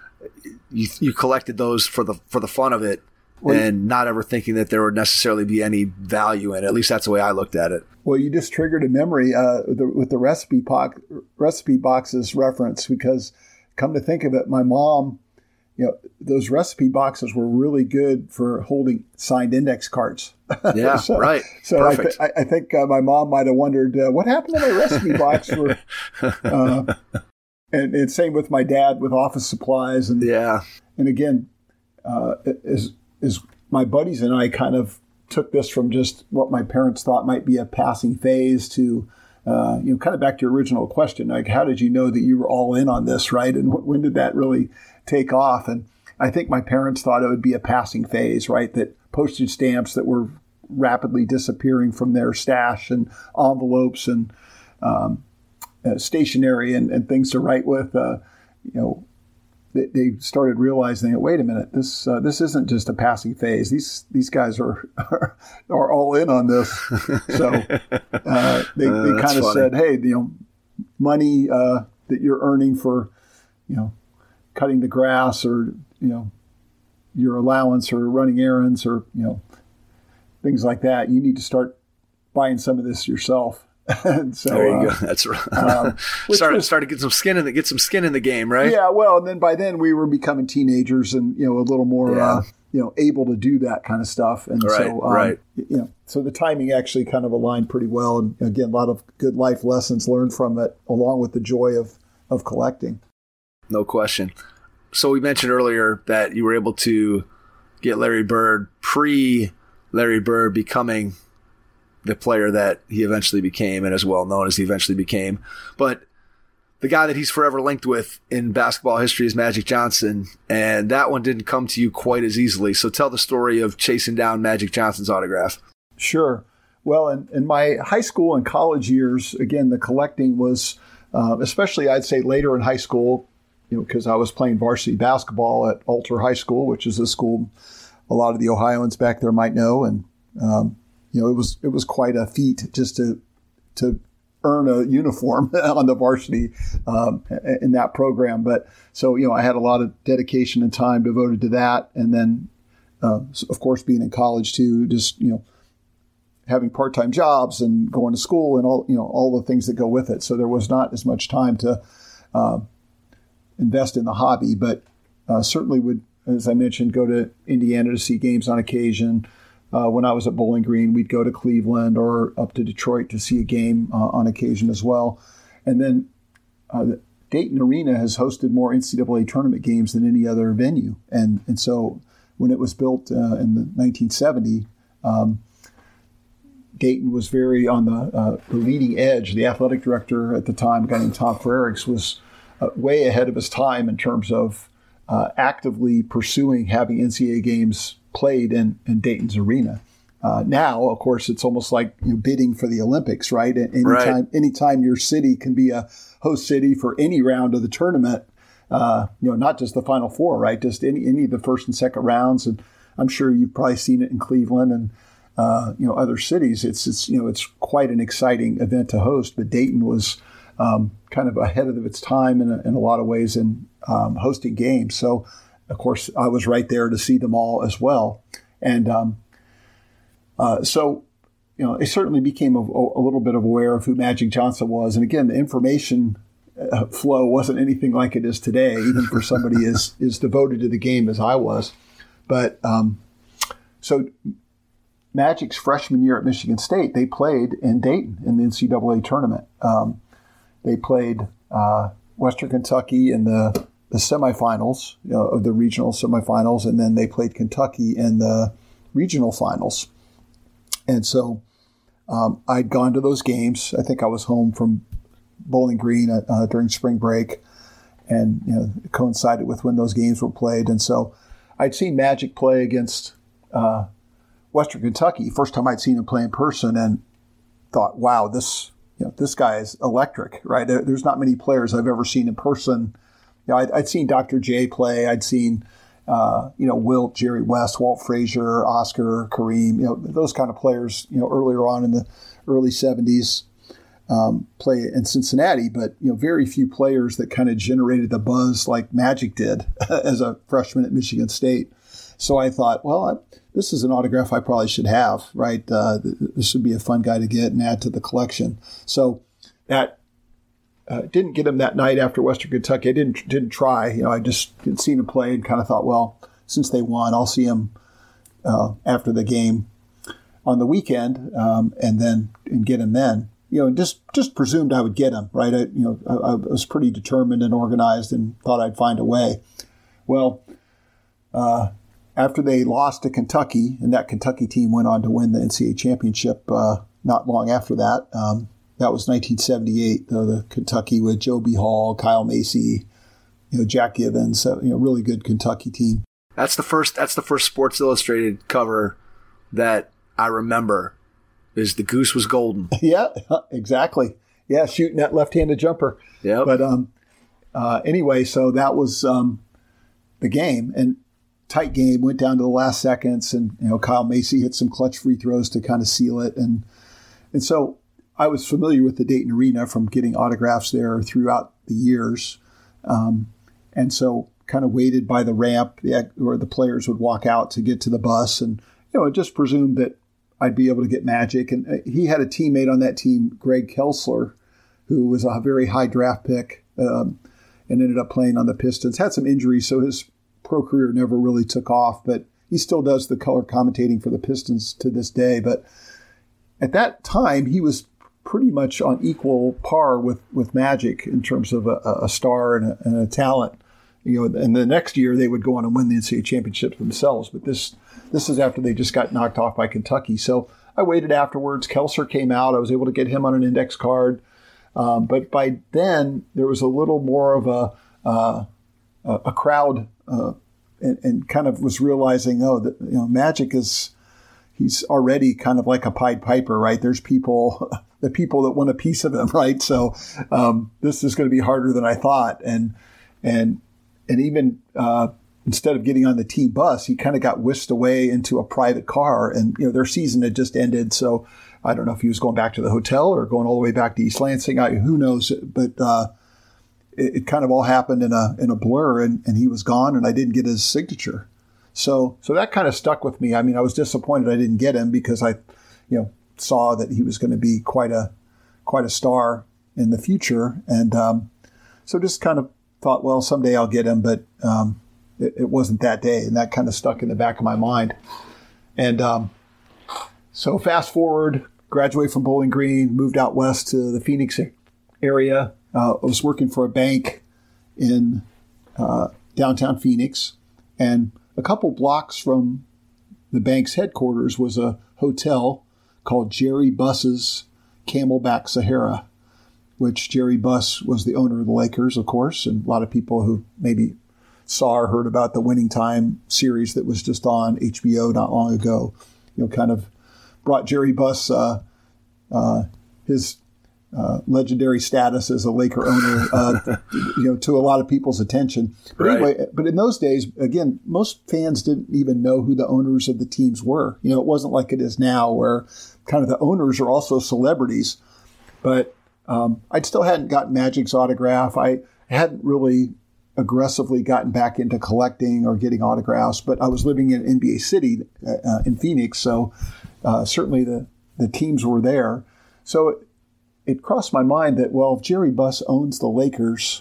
you, you collected those for the, for the fun of it well, and not ever thinking that there would necessarily be any value in it. At least that's the way I looked at it. Well, you just triggered a memory uh, the, with the recipe, po- recipe boxes reference, because come to think of it, my mom, you know, those recipe boxes were really good for holding signed index cards. Yeah, so, right. So Perfect. I, th- I think uh, my mom might have wondered uh, what happened to my recipe box. For, uh, and, and same with my dad with office supplies. And yeah. And again, uh, is is my buddies and I kind of took this from just what my parents thought might be a passing phase to, uh, you know, kind of back to your original question, like how did you know that you were all in on this, right? And wh- when did that really take off? And I think my parents thought it would be a passing phase, right? That postage stamps that were rapidly disappearing from their stash and envelopes and um, uh, stationery and, and things to write with, uh, you know, they, they started realizing that, wait a minute, this uh, this isn't just a passing phase. These these guys are are, are all in on this. So uh, they, uh, they kind of said, hey, you know, money uh, that you're earning for, you know, cutting the grass or, you know, your allowance or running errands or, you know, things like that. You need to start buying some of this yourself. And so, there you uh, go. That's right. Um, start start to get some skin in the get some skin in the game, right? Yeah. Well, and then by then we were becoming teenagers and, you know, a little more, yeah. uh, you know, able to do that kind of stuff. And right, so, um, right. you know, so the timing actually kind of aligned pretty well. And again, a lot of good life lessons learned from it, along with the joy of, of collecting. No question. So we mentioned earlier that you were able to get Larry Bird pre Larry Bird becoming the player that he eventually became, and as well known as he eventually became. But the guy that he's forever linked with in basketball history is Magic Johnson, and that one didn't come to you quite as easily. So tell the story of chasing down Magic Johnson's autograph. Sure. Well, in, in my high school and college years, again, the collecting was, uh, especially I'd say later in high school, you know, because I was playing varsity basketball at Alter High School, which is a school a lot of the Ohioans back there might know, and um, you know, it was it was quite a feat just to to earn a uniform on the varsity um, in that program. But so, you know, I had a lot of dedication and time devoted to that. And then, uh, of course, being in college too, just, you know, having part-time jobs and going to school and all, you know, all the things that go with it. So there was not as much time to uh, invest in the hobby, but uh, certainly would, as I mentioned, go to Indiana to see games on occasion. Uh, when I was at Bowling Green, we'd go to Cleveland or up to Detroit to see a game uh, on occasion as well. And then uh, Dayton Arena has hosted more N C double A tournament games than any other venue. And and so when it was built uh, in the nineteen seventy, um, Dayton was very on the, uh, the leading edge. The athletic director at the time, a guy named Tom Frerichs, was uh, way ahead of his time in terms of uh, actively pursuing having N C double A games played in, in Dayton's arena. Uh, now, of course, it's almost like, you know, bidding for the Olympics, right? Anytime, right. anytime your city can be a host city for any round of the tournament, uh, you know, not just the Final Four, right? Just any any of the first and second rounds. And I'm sure you've probably seen it in Cleveland and uh, you know, other cities. It's it's you know it's quite an exciting event to host. But Dayton was um, kind of ahead of its time in a, in a lot of ways in um, hosting games. So, of course, I was right there to see them all as well. And um, uh, so, you know, I certainly became a, a little bit aware of who Magic Johnson was. And again, the information uh, flow wasn't anything like it is today, even for somebody as, as devoted to the game as I was. But um, so Magic's freshman year at Michigan State, they played in Dayton in the N C double A tournament. Um, they played uh, Western Kentucky in the the semifinals, you know, of the regional semifinals, and then they played Kentucky in the regional finals. And so um, I'd gone to those games. I think I was home from Bowling Green uh, during spring break, and you know, it coincided with when those games were played. And so I'd seen Magic play against uh, Western Kentucky, first time I'd seen him play in person, and thought, wow, this you know, this guy is electric, right? There's not many players I've ever seen in person. You know, I'd, I'd seen Doctor J play. I'd seen, uh, you know, Wilt, Jerry West, Walt Frazier, Oscar, Kareem, you know, those kind of players, you know, earlier on in the early seventies um, play in Cincinnati. But, you know, very few players that kind of generated the buzz like Magic did as a freshman at Michigan State. So I thought, well, I, this is an autograph I probably should have, right? Uh, this would be a fun guy to get and add to the collection. So that Uh, didn't get him that night after Western Kentucky. I didn't didn't try. You know, I just had seen him play and kind of thought, well, since they won, I'll see him uh, after the game on the weekend, um, and then and get him then. You know, and just just presumed I would get him, right? I, you know, I, I was pretty determined and organized and thought I'd find a way. Well, uh, after they lost to Kentucky, and that Kentucky team went on to win the N C double A championship uh, not long after that. Um, That was nineteen seventy-eight, though, the Kentucky with Joe B. Hall, Kyle Macy, you know, Jack Givens, so, you know, really good Kentucky team. That's the first. That's the first Sports Illustrated cover that I remember. Is the goose was golden? Yeah, exactly. Yeah, shooting that left-handed jumper. Yeah. But um, uh, anyway, so that was um, the game, and tight game. Went down to the last seconds, and you know, Kyle Macy hit some clutch free throws to kind of seal it, and and so. I was familiar with the Dayton Arena from getting autographs there throughout the years. Um, and so kind of waited by the ramp where the players would walk out to get to the bus. And, you know, I just presumed that I'd be able to get Magic. And he had a teammate on that team, Greg Kelsler, who was a very high draft pick um, and ended up playing on the Pistons. Had some injuries, so his pro career never really took off. But he still does the color commentating for the Pistons to this day. But at that time, he was pretty much on equal par with, with Magic in terms of a, a star and a, and a talent. You know, and the next year they would go on and win the N C double A championship themselves. But this this is after they just got knocked off by Kentucky. So I waited afterwards. Kelser came out. I was able to get him on an index card. Um, but by then, there was a little more of a uh, a crowd uh, and, and kind of was realizing, oh, that, you know, Magic is, he's already kind of like a Pied Piper, right? There's people, the people that want a piece of him, right? So um, this is going to be harder than I thought. And and and even uh, instead of getting on the team bus, he kind of got whisked away into a private car. And, you know, their season had just ended. So I don't know if he was going back to the hotel or going all the way back to East Lansing. I, who knows? But uh, it, it kind of all happened in a in a blur, and, and he was gone, and I didn't get his signature. So so that kind of stuck with me. I mean, I was disappointed I didn't get him because I, you know, saw that he was going to be quite a quite a star in the future, and um, so just kind of thought, well, someday I'll get him, but um, it, it wasn't that day, and that kind of stuck in the back of my mind. And um, so fast forward, graduated from Bowling Green, moved out west to the Phoenix area. Uh, I was working for a bank in uh, downtown Phoenix, and a couple blocks from the bank's headquarters was a hotel called Jerry Buss's Camelback Sahara, which Jerry Buss was the owner of the Lakers, of course, and a lot of people who maybe saw or heard about the Winning Time series that was just on H B O not long ago, you know, kind of brought Jerry Buss uh, uh, his uh, legendary status as a Laker owner, uh, you know, to a lot of people's attention. But right. anyway, but in those days, again, most fans didn't even know who the owners of the teams were. You know, it wasn't like it is now, where kind of the owners are also celebrities. But um, I still hadn't gotten Magic's autograph. I hadn't really aggressively gotten back into collecting or getting autographs, but I was living in N B A City uh, in Phoenix, so uh, certainly the, the teams were there. So it, it crossed my mind that, well, if Jerry Buss owns the Lakers,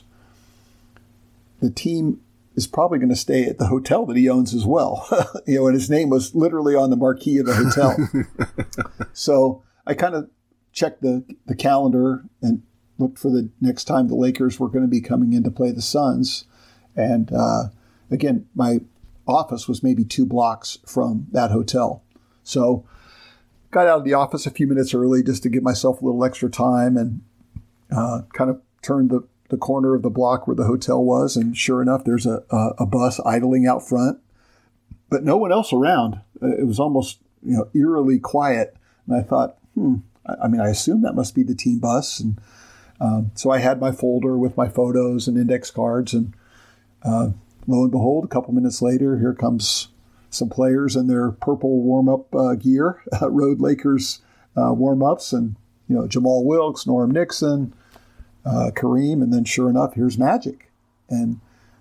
the team is probably going to stay at the hotel that he owns as well. You know, and his name was literally on the marquee of the hotel. So I kind of checked the, the calendar and looked for the next time the Lakers were going to be coming in to play the Suns. And uh, again, my office was maybe two blocks from that hotel. So got out of the office a few minutes early just to give myself a little extra time, and uh, kind of turned the, the corner of the block where the hotel was. And sure enough, there's a, a, a bus idling out front, but no one else around. It was almost, you know, eerily quiet. And I thought, hmm, I, I mean, I assume that must be the team bus. And Um, so I had my folder with my photos and index cards, and uh, lo and behold, a couple minutes later, here comes some players in their purple warm-up uh, gear, uh, Road Lakers uh, warm-ups, and you know, Jamal Wilkes, Norm Nixon, uh, Kareem, and then sure enough, here's Magic, and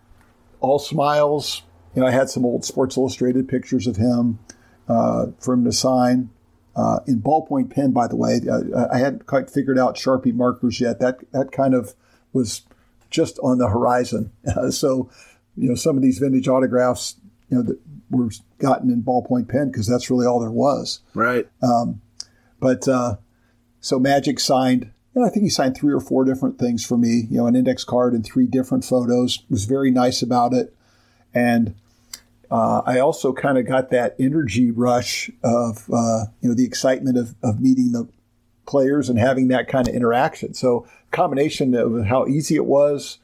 all smiles. You know, I had some old Sports Illustrated pictures of him uh, for him to sign. Uh, in ballpoint pen, by the way. uh, I hadn't quite figured out Sharpie markers yet. That that kind of was just on the horizon. Uh, so, you know, some of these vintage autographs, you know, that were gotten in ballpoint pen because that's really all there was. Right. Um, but uh, so Magic signed, you know, I think he signed three or four different things for me, you know, an index card and three different photos. Was very nice about it. And Uh, I also kind of got that energy rush of, uh, you know, the excitement of, of meeting the players and having that kind of interaction. So combination of how easy it was,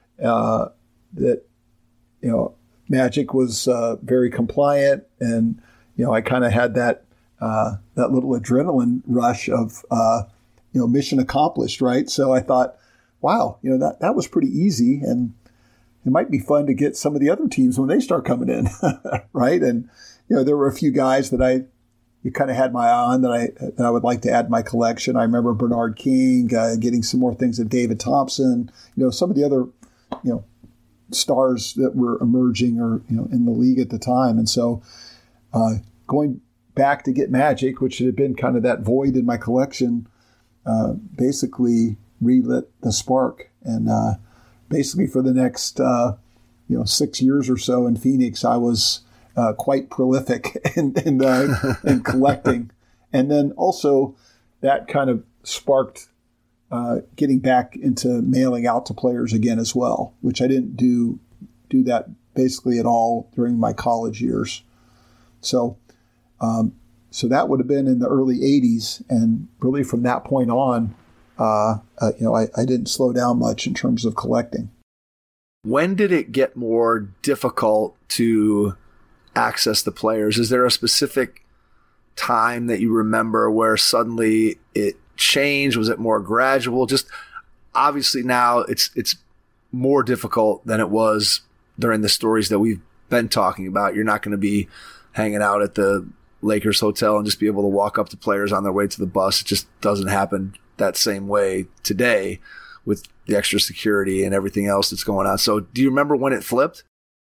uh, that, you know, Magic was uh, very compliant, and, you know, I kind of had that, uh, that little adrenaline rush of, uh, you know, mission accomplished, right? So I thought, wow, you know, that, that was pretty easy, and it might be fun to get some of the other teams when they start coming in, right? And, you know, there were a few guys that I you kind of had my eye on that I that I would like to add to my collection. I remember Bernard King, uh, getting some more things of David Thompson, you know, some of the other, you know, stars that were emerging or, you know, in the league at the time. And so uh, going back to get Magic, which had been kind of that void in my collection, uh, basically relit the spark. And, uh, basically for the next, uh, you know, six years or so in Phoenix, I was uh, quite prolific in in, uh, in collecting, and then also that kind of sparked uh, getting back into mailing out to players again as well, which I didn't do do that basically at all during my college years. So, um, so that would have been in the early eighties, and really from that point on, uh, uh, you know, I, I didn't slow down much in terms of collecting. When did it get more difficult to access the players? Is there a specific time that you remember where suddenly it changed? Was it more gradual? Just obviously now it's it's more difficult than it was during the stories that we've been talking about. You're not going to be hanging out at the Lakers hotel and just be able to walk up to players on their way to the bus. It just doesn't happen that same way today with the extra security and everything else that's going on. So do you remember when it flipped?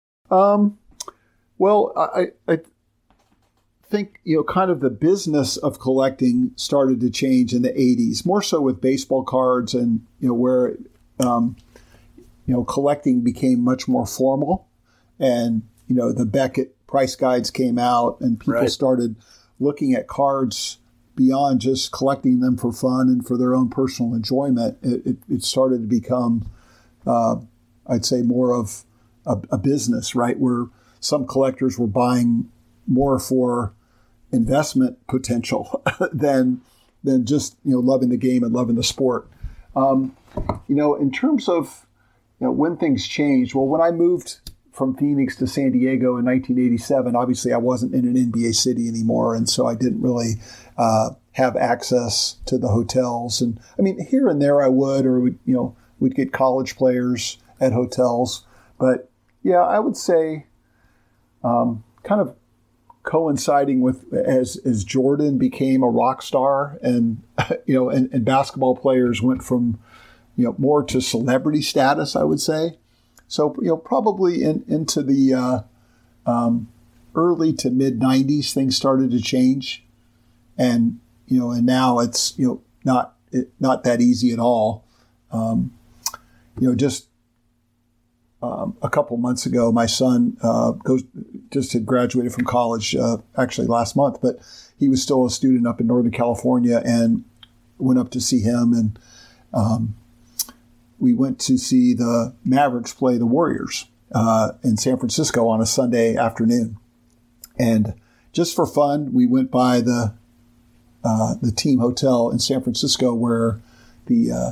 Um, well, I, I think, you know, kind of the business of collecting started to change in the eighties, more so with baseball cards, and, you know, where, um, you know, collecting became much more formal, and, you know, the Beckett price guides came out, and people Right. started looking at cards beyond just collecting them for fun and for their own personal enjoyment. It, it, it started to become, uh, I'd say, more of a, a business, right? Where some collectors were buying more for investment potential than than just, you know, loving the game and loving the sport. Um, you know, in terms of, you know, when things changed, well, when I moved from Phoenix to San Diego in nineteen eighty-seven, obviously I wasn't in an N B A city anymore, and so I didn't really uh, have access to the hotels. And I mean, here and there I would, or we'd, you know, we'd get college players at hotels. But yeah, I would say um, kind of coinciding with as as Jordan became a rock star, and you know, and, and basketball players went from, you know, more to celebrity status, I would say. So, you know, probably in, into the uh, um, early to mid nineties, things started to change, and you know, and now it's, you know, not it, not that easy at all. Um, you know, just um, a couple months ago, my son uh, goes just had graduated from college, uh, actually last month, but he was still a student up in Northern California, and went up to see him, and um, we went to see the Mavericks play the Warriors uh, in San Francisco on a Sunday afternoon. And just for fun, we went by the uh, the team hotel in San Francisco where the uh,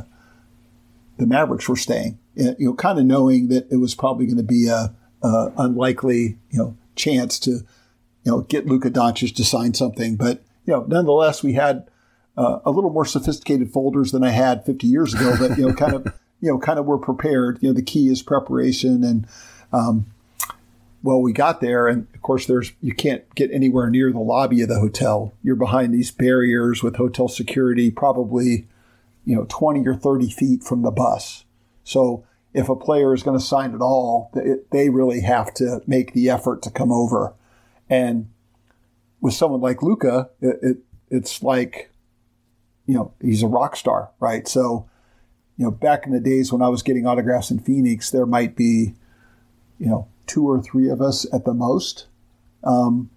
the Mavericks were staying. You know, kind of knowing that it was probably going to be a, a unlikely, you know, chance to, you know, get Luka Doncic to sign something. But you know, nonetheless, we had uh, a little more sophisticated folders than I had fifty years ago. But you know, kind of. you know, kind of were prepared. You know, the key is preparation. And, um, well, we got there, and of course there's, you can't get anywhere near the lobby of the hotel. You're behind these barriers with hotel security, probably, you know, twenty or thirty feet from the bus. So if a player is going to sign at all, it, they really have to make the effort to come over. And with someone like Luka, it, it it's like, you know, he's a rock star, right? So, you know, back in the days when I was getting autographs in Phoenix, there might be, you know, two or three of us at the most. Um,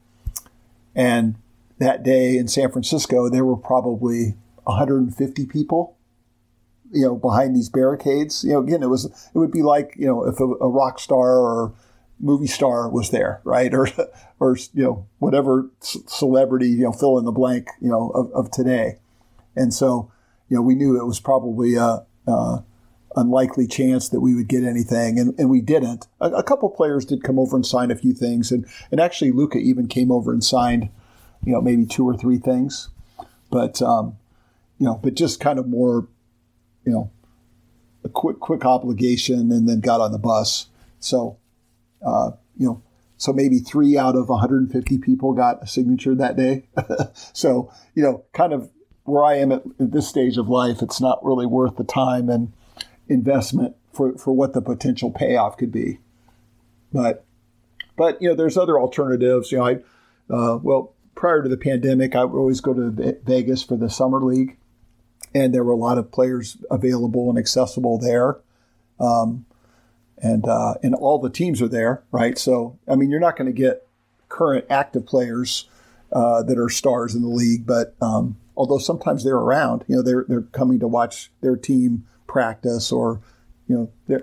and that day in San Francisco, there were probably one hundred fifty people, you know, behind these barricades. You know, again, it was, it would be like, you know, if a, a rock star or movie star was there, right? Or, or, you know, whatever c- celebrity, you know, fill in the blank, you know, of, of today. And so, you know, we knew it was probably a, Uh, unlikely chance that we would get anything, and, and we didn't. A, a couple players did come over and sign a few things, and, and actually Luka even came over and signed, you know, maybe two or three things, but um, you know, but just kind of more, you know, a quick quick obligation, and then got on the bus. So, uh, you know, so maybe three out of one hundred fifty people got a signature that day. So, you know, kind of. Where I am at, at this stage of life, it's not really worth the time and investment for, for what the potential payoff could be. But, but you know, there's other alternatives. You know, I, uh, well, prior to the pandemic, I would always go to Vegas for the Summer League, and there were a lot of players available and accessible there. Um, and uh, and all the teams are there, right? So, I mean, you're not going to get current active players uh, that are stars in the league. But um, although sometimes they're around, you know, they're they're coming to watch their team practice, or you know, they're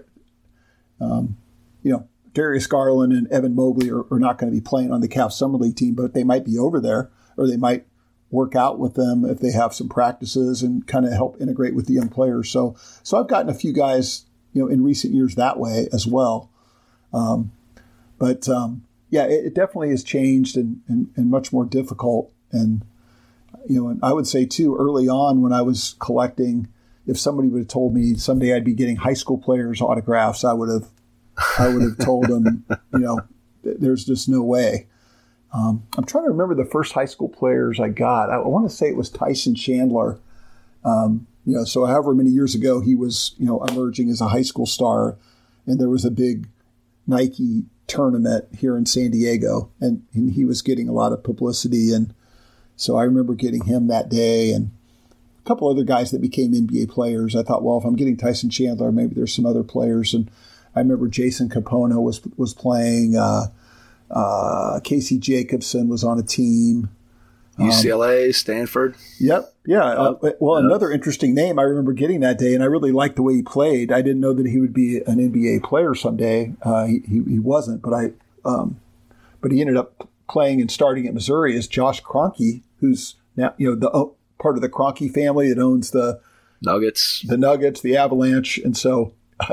um, you know, Darius Garland and Evan Mobley are, are not going to be playing on the Cavs Summer League team, but they might be over there, or they might work out with them if they have some practices and kind of help integrate with the young players. So, so I've gotten a few guys, you know, in recent years that way as well. Um, but um, yeah, it, it definitely has changed and, and, and much more difficult. And, you know, and I would say too, early on when I was collecting, if somebody would have told me someday I'd be getting high school players' autographs, I would have, I would have told them, you know, th- there's just no way. Um, I'm trying to remember the first high school players I got. I, I want to say it was Tyson Chandler. Um, you know, so however many years ago he was, you know, emerging as a high school star, and there was a big Nike tournament here in San Diego, and, and he was getting a lot of publicity, and so I remember getting him that day, and a couple other guys that became N B A players. I thought, well, if I'm getting Tyson Chandler, maybe there's some other players, and I remember Jason Capono was was playing. Uh, Uh, Casey Jacobson was on a team. U C L A, um, Stanford. Yep. Yeah. Uh, well, yep. Another interesting name I remember getting that day, and I really liked the way he played. I didn't know that he would be an N B A player someday. Uh, he, he he wasn't, but I um, but he ended up playing and starting at Missouri as Josh Kroenke, who's now, you know, the uh, part of the Kroenke family that owns the Nuggets, the Nuggets, the Avalanche, and so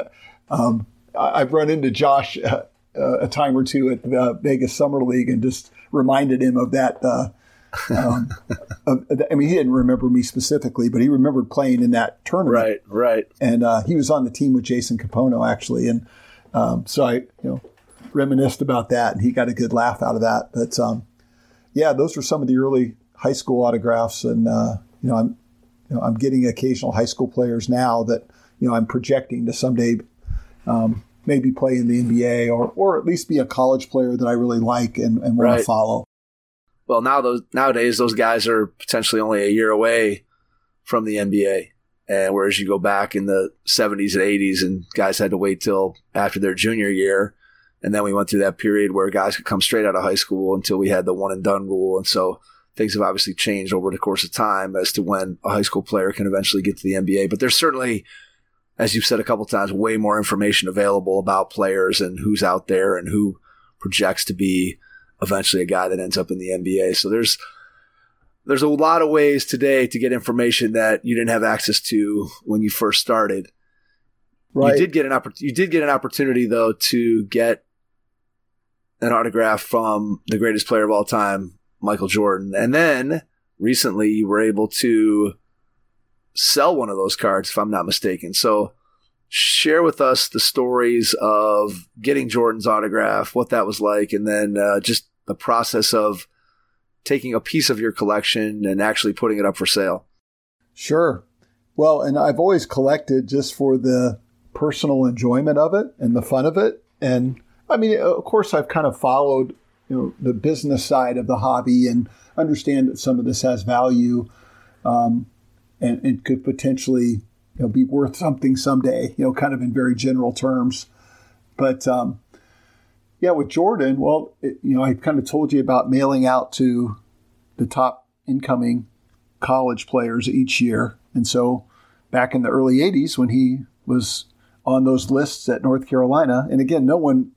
um, I, I've run into Josh Uh, Uh, a time or two at the uh, Vegas Summer League and just reminded him of that. Uh, um, of, I mean, he didn't remember me specifically, but he remembered playing in that tournament. Right, right. And uh, he was on the team with Jason Capono, actually. And um, so I, you know, reminisced about that, and he got a good laugh out of that. But um, yeah, those were some of the early high school autographs. And, uh, you know, I'm, you know, I'm getting occasional high school players now that, you know, I'm projecting to someday um, maybe play in the N B A, or or at least be a college player that I really like and, and want right. to follow. Well, now those nowadays those guys are potentially only a year away from the N B A, and whereas you go back in the seventies and eighties, and guys had to wait till after their junior year, and then we went through that period where guys could come straight out of high school until we had the one and done rule, and so things have obviously changed over the course of time as to when a high school player can eventually get to the N B A. But there's certainly, as you've said a couple of times, way more information available about players and who's out there and who projects to be eventually a guy that ends up in the N B A. So there's there's a lot of ways today to get information that you didn't have access to when you first started. Right. You did get an oppor- you did get an opportunity though to get an autograph from the greatest player of all time, Michael Jordan, and then recently you were able to sell one of those cards, if I'm not mistaken. So share with us the stories of getting Jordan's autograph, what that was like, and then uh, just the process of taking a piece of your collection and actually putting it up for sale. Sure. Well, and I've always collected just for the personal enjoyment of it and the fun of it. And I mean, of course, I've kind of followed, you know, the business side of the hobby and understand that some of this has value. Um, And, and could potentially, you know, be worth something someday, you know, kind of in very general terms. But um, yeah, with Jordan, well, it, you know, I kind of told you about mailing out to the top incoming college players each year. And so back in the early eighties, when he was on those lists at North Carolina, and again, no one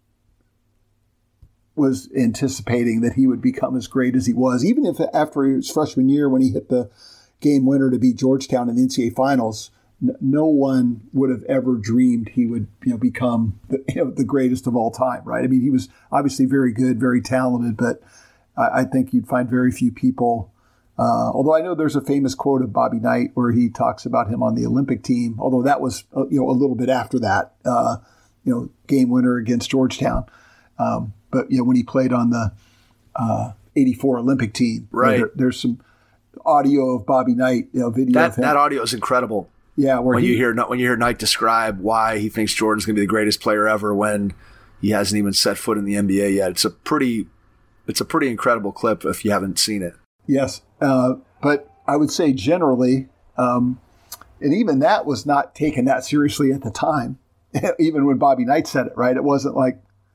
was anticipating that he would become as great as he was, even if after his freshman year when he hit the game winner to beat Georgetown in the N C double A finals, n- no one would have ever dreamed he would, you know, become the, you know, the greatest of all time, right? I mean, he was obviously very good, very talented, but I, I think you'd find very few people. Uh, although I know there's a famous quote of Bobby Knight where he talks about him on the Olympic team, although that was, uh, you know, a little bit after that, uh, you know, game winner against Georgetown. Um, but, you know, when he played on the uh, eighty-four Olympic team, right? There, there's some audio of Bobby Knight, you know, video that, of him. That audio is incredible. Yeah, where when he, you hear when you hear Knight describe why he thinks Jordan's going to be the greatest player ever when he hasn't even set foot in the N B A yet. It's a pretty, it's a pretty incredible clip if you haven't seen it. Yes, uh, but I would say generally, um, and even that was not taken that seriously at the time. Even when Bobby Knight said it, right? It wasn't like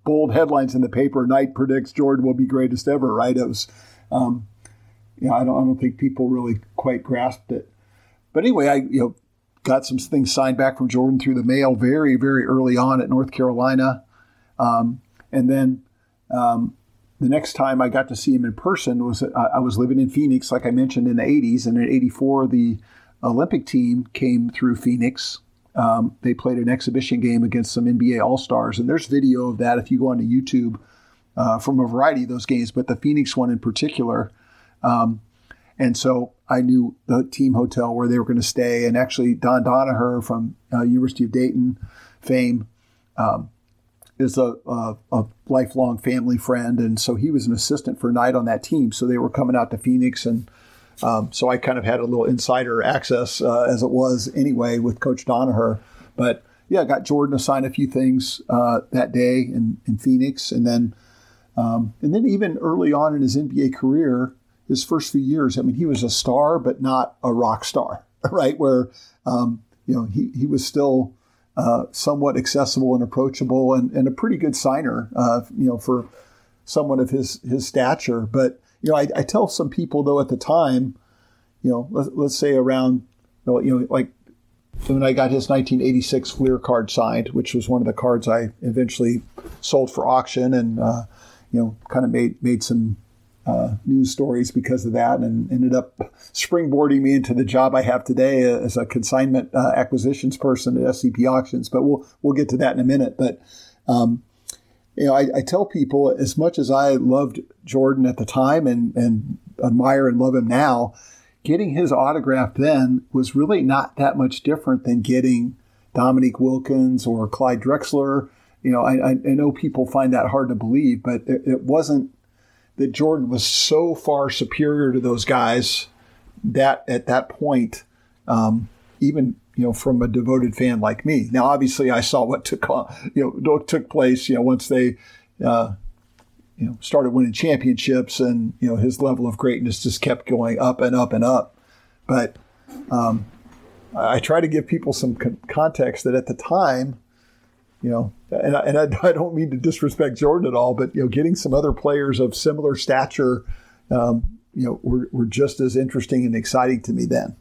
bold headlines in the paper. Knight predicts Jordan will be greatest ever, right? It was, um, you know, I don't, I don't think people really quite grasped it. But anyway, I, you know, got some things signed back from Jordan through the mail very, very early on at North Carolina. Um, and then um, the next time I got to see him in person was uh, I was living in Phoenix, like I mentioned, in the eighties. And in eighty-four, the Olympic team came through Phoenix. Um, they played an exhibition game against some N B A All-Stars. And there's video of that if you go onto YouTube uh, from a variety of those games, but the Phoenix one in particular. Um, and so I knew the team hotel where they were going to stay. And actually, Don Donaher from uh, University of Dayton fame um, is a, a, a lifelong family friend. And so he was an assistant for Knight on that team. So they were coming out to Phoenix. And um, so I kind of had a little insider access uh, as it was anyway with Coach Donaher. But yeah, I got Jordan to sign a few things uh, that day in, in Phoenix. And then, um, and then even early on in his N B A career, his first few years, I mean, he was a star, but not a rock star, right? Where, um, you know, he, he was still uh, somewhat accessible and approachable and, and a pretty good signer, uh, you know, for someone of his, his stature. But, you know, I, I tell some people, though, at the time, you know, let, let's say around, you know, like when I got his nineteen eighty-six Fleer card signed, which was one of the cards I eventually sold for auction and, uh, you know, kind of made, made some Uh, news stories because of that, and ended up springboarding me into the job I have today as a consignment uh, acquisitions person at S C P Auctions. But we'll we'll get to that in a minute. But um, you know, I, I tell people, as much as I loved Jordan at the time and and admire and love him now, getting his autograph then was really not that much different than getting Dominique Wilkins or Clyde Drexler. You know, I, I know people find that hard to believe, but it, it wasn't that Jordan was so far superior to those guys that at that point, um, even, you know, from a devoted fan like me. Now, obviously, I saw what took, you know, took place, you know, once they, uh, you know, started winning championships, and, you know, his level of greatness just kept going up and up and up. But um, I try to give people some con- context that at the time, you know, and I, and I, I don't mean to disrespect Jordan at all, but, you know, getting some other players of similar stature, um, you know, were, were just as interesting and exciting to me then.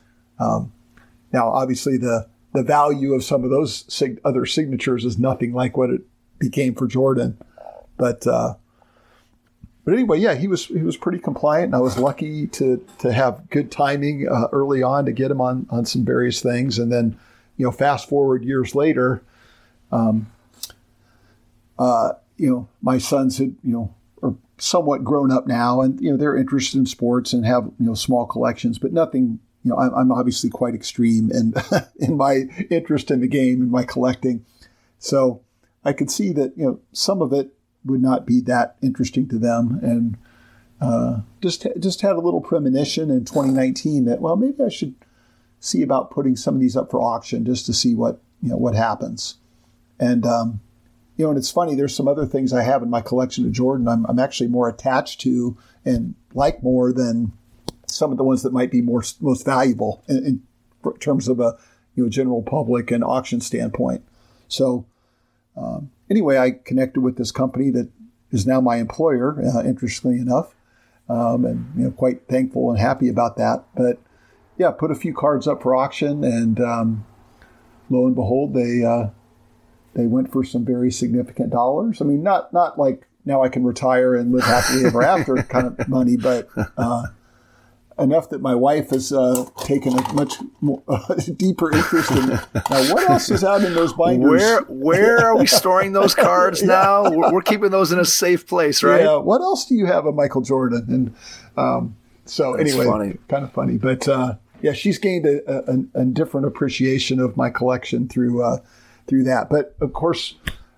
Um, now, obviously, the the value of some of those sig- other signatures is nothing like what it became for Jordan. But uh, but anyway, yeah, he was he was pretty compliant, and I was lucky to to have good timing uh, early on to get him on on some various things, and then, you know, fast forward years later. Um, uh, you know, my sons had, you know, are somewhat grown up now, and, you know, they're interested in sports and have, you know, small collections, but nothing, you know, I'm, I'm obviously quite extreme in, in my interest in the game and my collecting. So I could see that, you know, some of it would not be that interesting to them. And, uh, just, just had a little premonition in twenty nineteen that, well, maybe I should see about putting some of these up for auction just to see what, you know, what happens. And, um, you know, and it's funny, there's some other things I have in my collection of Jordan I'm, I'm actually more attached to and like more than some of the ones that might be more most valuable in, in terms of a, you know, general public and auction standpoint. So um, anyway, I connected with this company that is now my employer, uh, interestingly enough, um, and, you know, quite thankful and happy about that. But yeah, put a few cards up for auction, and um, lo and behold, they uh, They went for some very significant dollars. I mean, not not like now I can retire and live happily ever after kind of money, but uh, enough that my wife has uh, taken a much more, uh, deeper interest in. Now, what else is out in those binders? Where where are we storing those cards now? yeah. we're, we're keeping those in a safe place, right? Yeah. What else do you have of Michael Jordan? And um, so That's anyway, funny. kind of funny, but uh, yeah, she's gained a, a, a different appreciation of my collection through. Uh, through that. But of course,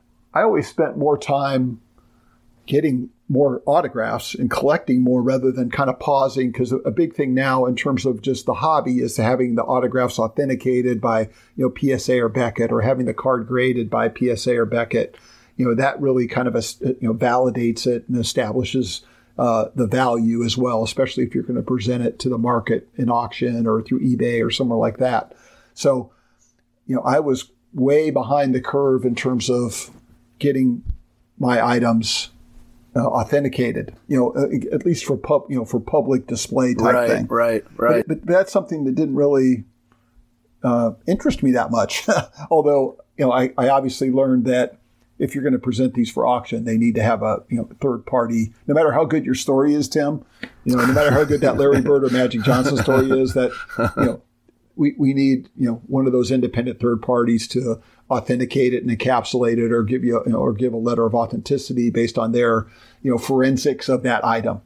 I always spent more time getting more autographs and collecting more rather than kind of pausing, because a big thing now in terms of just the hobby is having the autographs authenticated by, you know, P S A or Beckett, or having the card graded by P S A or Beckett. You know, that really kind of, you know, validates it and establishes uh, the value as well, especially if you're going to present it to the market in auction or through eBay or somewhere like that. So, you know, I was way behind the curve in terms of getting my items uh, authenticated, you know, uh, at least for pub, you know, for public display type right, thing. Right, right, But, but that's something that didn't really uh, interest me that much. Although, you know, I, I obviously learned that if you're going to present these for auction, they need to have a, you know, third party, no matter how good your story is, Tim, you know, no matter how good that Larry Bird or Magic Johnson story is, that, you know, we, we need, you know, one of those independent third parties to authenticate it and encapsulate it, or give you, you know, or give a letter of authenticity based on their, you know, forensics of that item.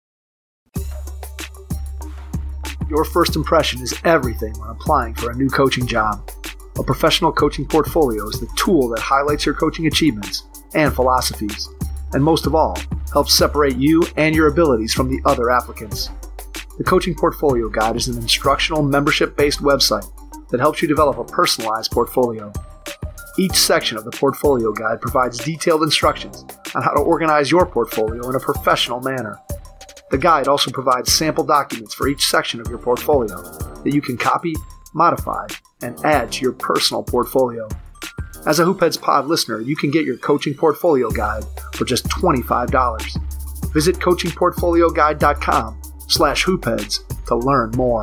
Your first impression is everything when applying for a new coaching job. A professional coaching portfolio is the tool that highlights your coaching achievements and philosophies, and most of all, helps separate you and your abilities from the other applicants. The Coaching Portfolio Guide is an instructional, membership-based website that helps you develop a personalized portfolio. Each section of the Portfolio Guide provides detailed instructions on how to organize your portfolio in a professional manner. The guide also provides sample documents for each section of your portfolio that you can copy, modify, and add to your personal portfolio. As a Hoopheads Pod listener, you can get your Coaching Portfolio Guide for just twenty-five dollars. Visit coaching portfolio guide dot com slash hoopheads to learn more.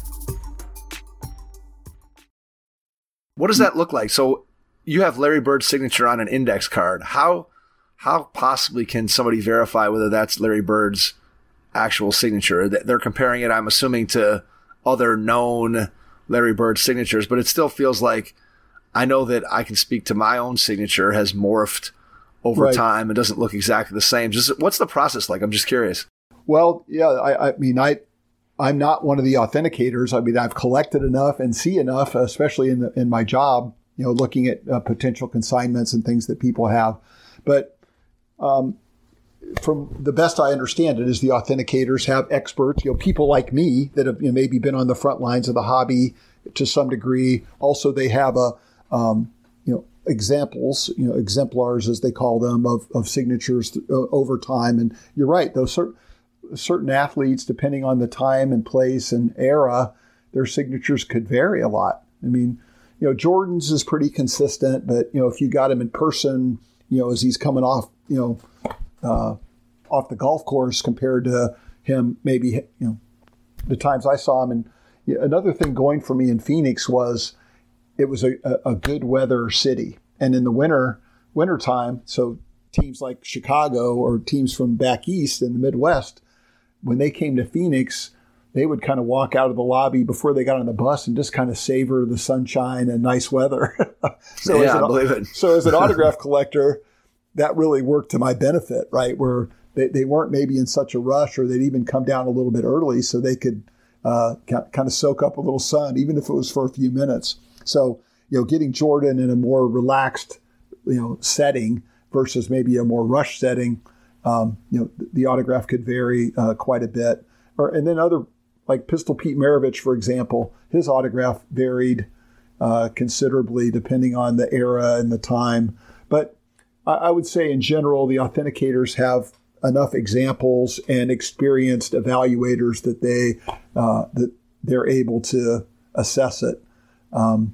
What does that look like? So you have Larry Bird's signature on an index card. How how possibly can somebody verify whether that's Larry Bird's actual signature? They're comparing it, I'm assuming, to other known Larry Bird signatures, but it still feels like I know that I can speak to my own signature has morphed over right. time and doesn't look exactly the same. Just what's the process like? I'm just curious. Well, yeah, I, I mean, I, I'm not one of the authenticators. I mean, I've collected enough and see enough, especially in the, in my job, you know, looking at uh, potential consignments and things that people have. But um, from the best I understand it is the authenticators have experts, you know, people like me that have, you know, maybe been on the front lines of the hobby to some degree. Also, they have a, um, you know, examples, you know, exemplars as they call them of, of signatures uh, over time. And you're right, those certain certain athletes, depending on the time and place and era, their signatures could vary a lot. I mean, you know, Jordan's is pretty consistent, but you know, if you got him in person, you know, as he's coming off, you know. Uh, off the golf course compared to him, maybe, you know, the times I saw him. And yeah, another thing going for me in Phoenix was it was a, a good weather city. And in the winter, winter time, so teams like Chicago or teams from back east in the Midwest, when they came to Phoenix, they would kind of walk out of the lobby before they got on the bus and just kind of savor the sunshine and nice weather. so, yeah, as an, I believe it. So as an autograph collector, that really worked to my benefit, right? Where they, they weren't maybe in such a rush, or they'd even come down a little bit early so they could uh, kind of soak up a little sun, even if it was for a few minutes. So, you know, getting Jordan in a more relaxed, you know, setting versus maybe a more rush setting, um, you know, the, the autograph could vary uh, quite a bit. Or and then other, like Pistol Pete Maravich, for example, his autograph varied uh, considerably depending on the era and the time. But I would say in general, the authenticators have enough examples and experienced evaluators that they uh, that they're able to assess it, um,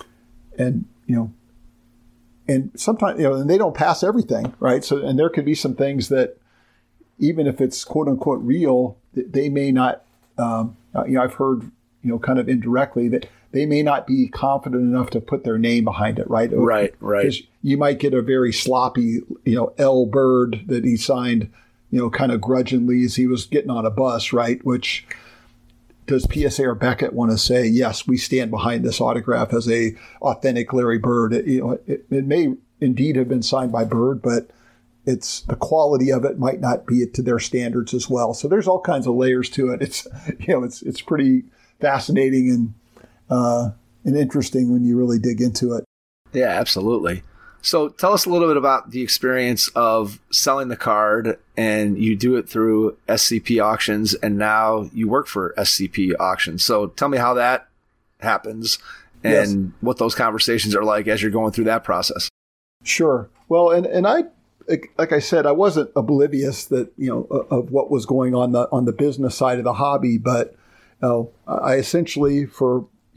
and you know, and sometimes you know, and they don't pass everything, right? So, and there could be some things that even if it's quote unquote real, they may not. Um, you know, I've heard you know, kind of indirectly that they may not be confident enough to put their name behind it, right? Right, right. Because you might get a very sloppy, you know, L. Bird that he signed, you know, kind of grudgingly as he was getting on a bus, right? Which, does P S A or Beckett want to say, yes, we stand behind this autograph as a authentic Larry Bird? It, you know, it, it may indeed have been signed by Bird, but it's the quality of it might not be to their standards as well. So there's all kinds of layers to it. It's, you know, it's it's pretty fascinating and uh, and interesting when you really dig into it. Yeah, absolutely. So tell us a little bit about the experience of selling the card, and you do it through S C P Auctions, and now you work for S C P Auctions. So tell me how that happens and yes. what those conversations are like as you're going through that process. Sure. Well, and, and I, like I said, I wasn't oblivious that, you know, of what was going on the, on the business side of the hobby, but uh, I essentially for, you know,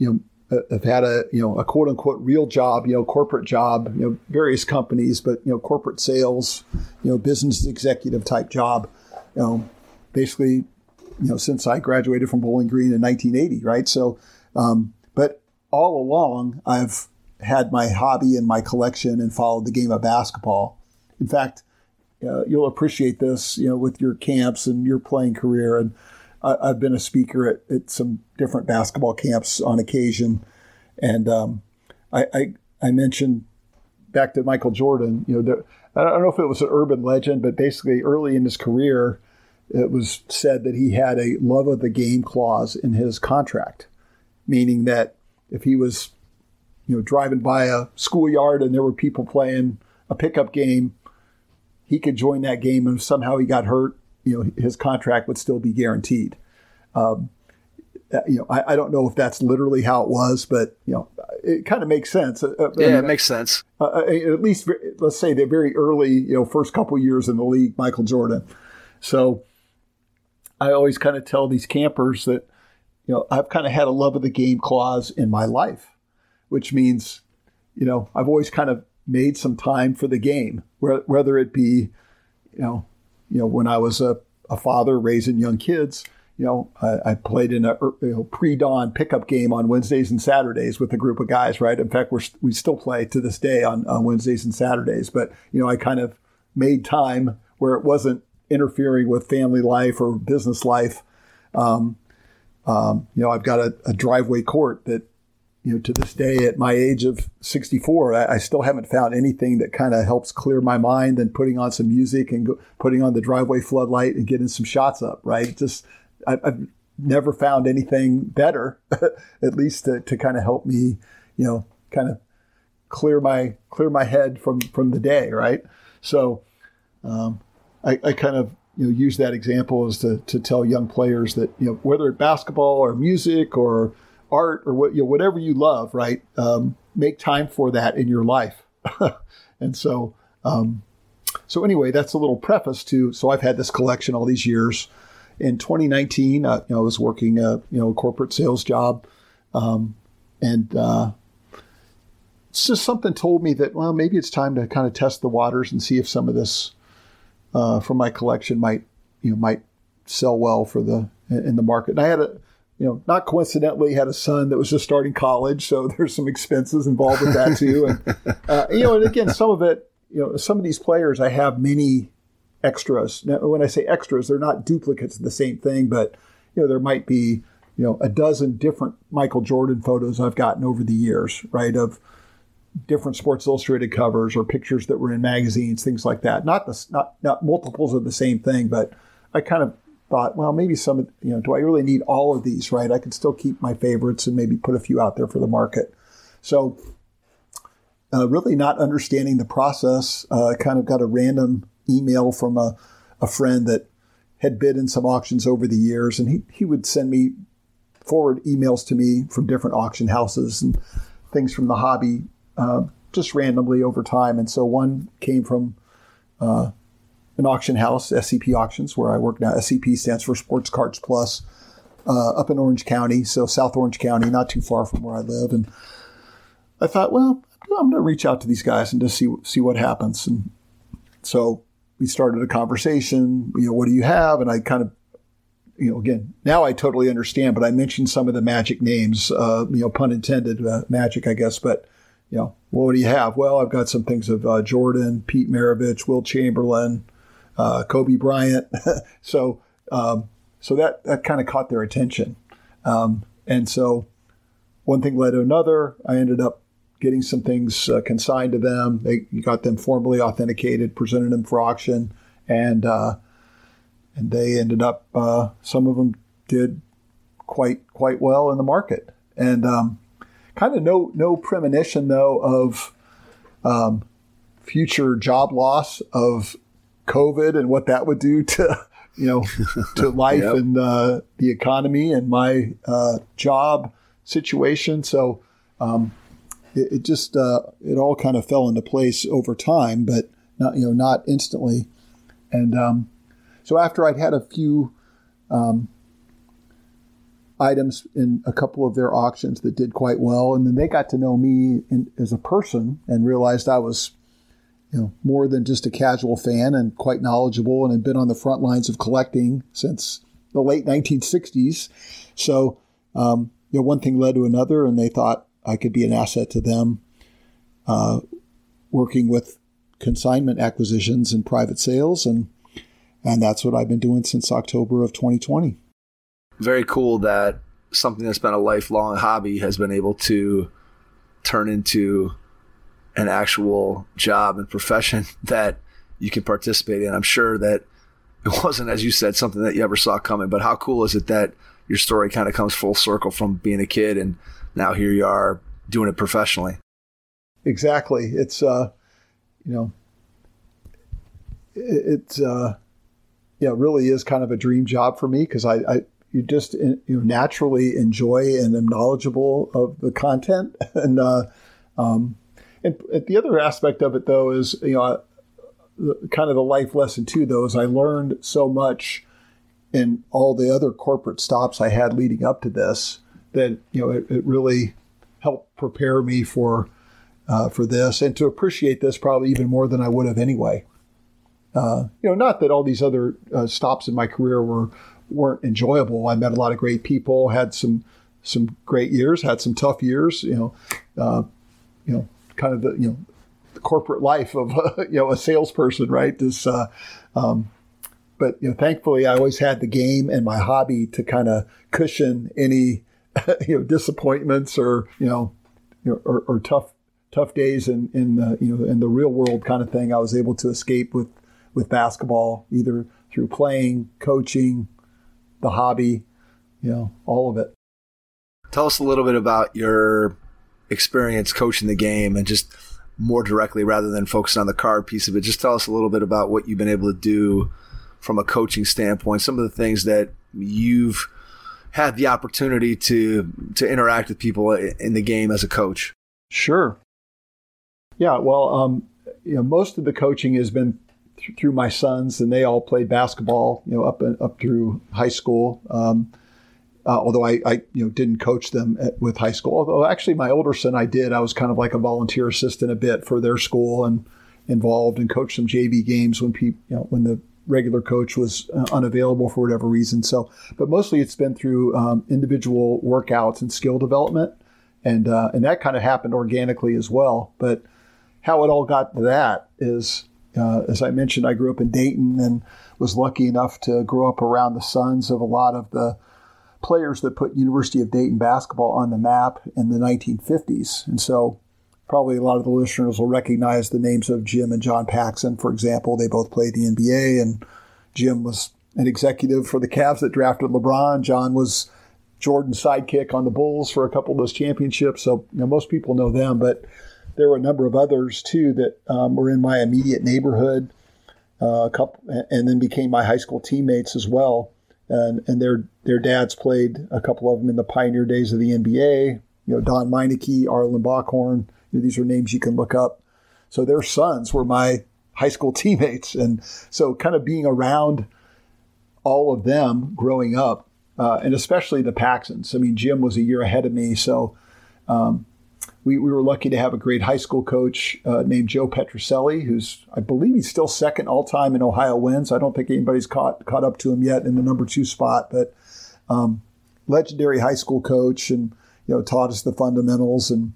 have had a, you know, a quote unquote real job, you know, corporate job, you know, various companies, but, you know, corporate sales, you know, business executive type job, you know, basically, you know, since I graduated from Bowling Green in nineteen eighty, right? So, um, but all along I've had my hobby and my collection and followed the game of basketball. In fact, uh, you'll appreciate this, you know, with your camps and your playing career. And I, I've been a speaker at, at some different basketball camps on occasion. And um, I, I, I mentioned back to Michael Jordan, you know, there, I don't know if it was an urban legend, but basically early in his career, it was said that he had a love of the game clause in his contract, meaning that if he was, you know, driving by a schoolyard and there were people playing a pickup game, he could join that game, and if somehow he got hurt, you know, his contract would still be guaranteed. Um, you know, I, I don't know if that's literally how it was, but, you know, it kind of makes sense. Uh, yeah, I mean, it makes sense. Uh, at least, let's say the very early, you know, first couple years in the league, Michael Jordan. So I always kind of tell these campers that, you know, I've kind of had a love of the game clause in my life, which means, you know, I've always kind of made some time for the game, whether it be, you know, you know, when I was a, a father raising young kids, you know, I, I played in a you know, pre-dawn pickup game on Wednesdays and Saturdays with a group of guys, right? In fact, we're, we still play to this day on, on Wednesdays and Saturdays. But, you know, I kind of made time where it wasn't interfering with family life or business life. Um, um, you know, I've got a, a driveway court that, you know, to this day at my age of sixty-four, I, I still haven't found anything that kind of helps clear my mind than putting on some music and go, putting on the driveway floodlight and getting some shots up, right? Just, I, I've never found anything better, at least to, to kind of help me, you know, kind of clear my, clear my head from, from the day, right? So, um, I, I kind of, you know, use that example as to, to tell young players that, you know, whether it's basketball or music or art or what, you know, whatever you love, right? Um, make time for that in your life. And so, um, so anyway, that's a little preface to, so I've had this collection all these years. In twenty nineteen, uh, you know, I was working a, you know, a corporate sales job. Um, and, uh, it's just something told me that, well, maybe it's time to kind of test the waters and see if some of this, uh, from my collection might, you know, might sell well for the, in the market. And I had a, you know, not coincidentally, had a son that was just starting college, so there's some expenses involved with that too. And uh, you know, and again, some of it, you know, some of these players, I have many extras. Now, when I say extras, they're not duplicates of the same thing, but you know, there might be, you know, a dozen different Michael Jordan photos I've gotten over the years, right, of different Sports Illustrated covers or pictures that were in magazines, things like that. Not the, not not multiples of the same thing, but I kind of thought, well, maybe some, you know, do I really need all of these, right? I could still keep my favorites and maybe put a few out there for the market. So uh, really not understanding the process, uh, I kind of got a random email from a, a friend that had bid in some auctions over the years, and he, he would send me forward emails to me from different auction houses and things from the hobby, uh, just randomly over time. And so one came from uh, an auction house, S C P Auctions, where I work now. S C P stands for Sports Cards Plus, uh, up in Orange County, so South Orange County, not too far from where I live. And I thought, well, I'm going to reach out to these guys and just see see what happens. And so we started a conversation. You know, what do you have? And I kind of, you know, again, now I totally understand. But I mentioned some of the Magic names, uh, you know, pun intended, uh, Magic, I guess. But you know, well, what do you have? Well, I've got some things of uh, Jordan, Pete Maravich, Will Chamberlain, Uh, Kobe Bryant. so, um, so that, that kind of caught their attention. Um, and so one thing led to another. I ended up getting some things uh, consigned to them. They got them formally authenticated, presented them for auction, and, uh, and they ended up, uh, some of them did quite, quite well in the market. And, um, kind of no, no premonition though of, um, future job loss of COVID and what that would do to, you know, to life yep. and uh, the economy and my uh, job situation. So um, it, it just uh, it all kind of fell into place over time, but not you know not instantly. And um, so after I'd had a few, um, items in a couple of their auctions that did quite well. And then they got to know me in, as a person and realized I was, you know, more than just a casual fan and quite knowledgeable and had been on the front lines of collecting since the late nineteen sixties. So, um, you know, one thing led to another, and they thought I could be an asset to them, uh, working with consignment acquisitions and private sales. And, and that's what I've been doing since October of twenty twenty. Very cool that something that's been a lifelong hobby has been able to turn into an actual job and profession that you can participate in. I'm sure that it wasn't, as you said, something that you ever saw coming, but how cool is it that your story kind of comes full circle from being a kid and now here you are doing it professionally? Exactly. It's, uh, you know, it, it's, uh, yeah, it really is kind of a dream job for me because I, I, you just you know, naturally enjoy and am knowledgeable of the content. And, uh, um, and the other aspect of it, though, is, you know, kind of the life lesson, too, though, is I learned so much in all the other corporate stops I had leading up to this that, you know, it, it really helped prepare me for uh, for this and to appreciate this probably even more than I would have anyway. Uh, you know, not that all these other uh, stops in my career were weren't enjoyable. I met a lot of great people, had some some great years, had some tough years. You know, uh, you know, kind of the you know the corporate life of uh, you know a salesperson, right? This, uh, um, but you know, thankfully, I always had the game and my hobby to kind of cushion any you know disappointments or you know, you know or, or tough tough days in in the you know in the real world kind of thing. I was able to escape with with basketball, either through playing, coaching, the hobby, you know, all of it. Tell us a little bit about your experience coaching the game and just more directly rather than focusing on the card piece of it. Just tell us a little bit about what you've been able to do from a coaching standpoint, some of the things that you've had the opportunity to to interact with people in the game as a coach. Sure. Yeah, well, um, you know, most of the coaching has been th- through my sons, and they all played basketball, you know, up and, up through high school. Um, uh, although I, I, you know, didn't coach them at, with high school. Although actually, my older son, I did. I was kind of like a volunteer assistant a bit for their school and involved and coached some J V games when people, you know, when the regular coach was uh, unavailable for whatever reason. So, but mostly it's been through um, individual workouts and skill development, and uh, and that kind of happened organically as well. But how it all got to that is, uh, as I mentioned, I grew up in Dayton and was lucky enough to grow up around the sons of a lot of the players that put University of Dayton basketball on the map in the nineteen fifties. And so probably a lot of the listeners will recognize the names of Jim and John Paxson, for example. They both played the N B A, and Jim was an executive for the Cavs that drafted LeBron. John was Jordan's sidekick on the Bulls for a couple of those championships. So you know, most people know them, but there were a number of others too that um, were in my immediate neighborhood, uh, a couple, and then became my high school teammates as well. And and their their dads played, a couple of them in the pioneer days of the N B A. You know, Don Meineke, Arlen Bockhorn. You know, these are names you can look up. So their sons were my high school teammates, and so kind of being around all of them growing up, uh, and especially the Paxsons. I mean, Jim was a year ahead of me, so. Um, We, we were lucky to have a great high school coach uh, named Joe Petroselli, who's, I believe he's still second all-time in Ohio wins. I don't think anybody's caught caught up to him yet in the number two spot, but um, legendary high school coach, and you know taught us the fundamentals, and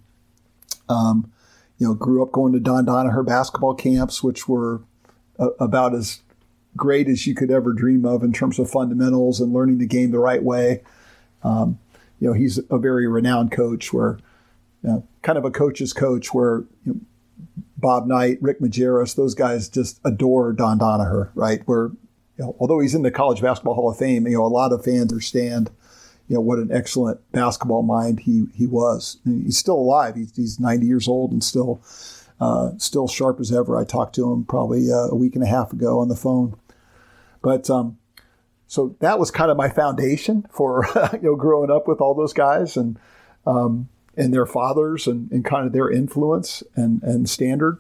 um, you know grew up going to Don Donaher basketball camps, which were uh, about as great as you could ever dream of in terms of fundamentals and learning the game the right way. Um, you know, he's a very renowned coach where. You know, kind of a coach's coach where you know, Bob Knight, Rick Majerus, those guys just adore Don Donaher, right? Where, you know, although he's in the College Basketball Hall of Fame, you know, a lot of fans understand, you know, what an excellent basketball mind he he was. And he's still alive. He's, he's ninety years old and still uh, still sharp as ever. I talked to him probably uh, a week and a half ago on the phone. But um, so that was kind of my foundation for you know growing up with all those guys, and um, and their fathers, and, and kind of their influence and, and standard.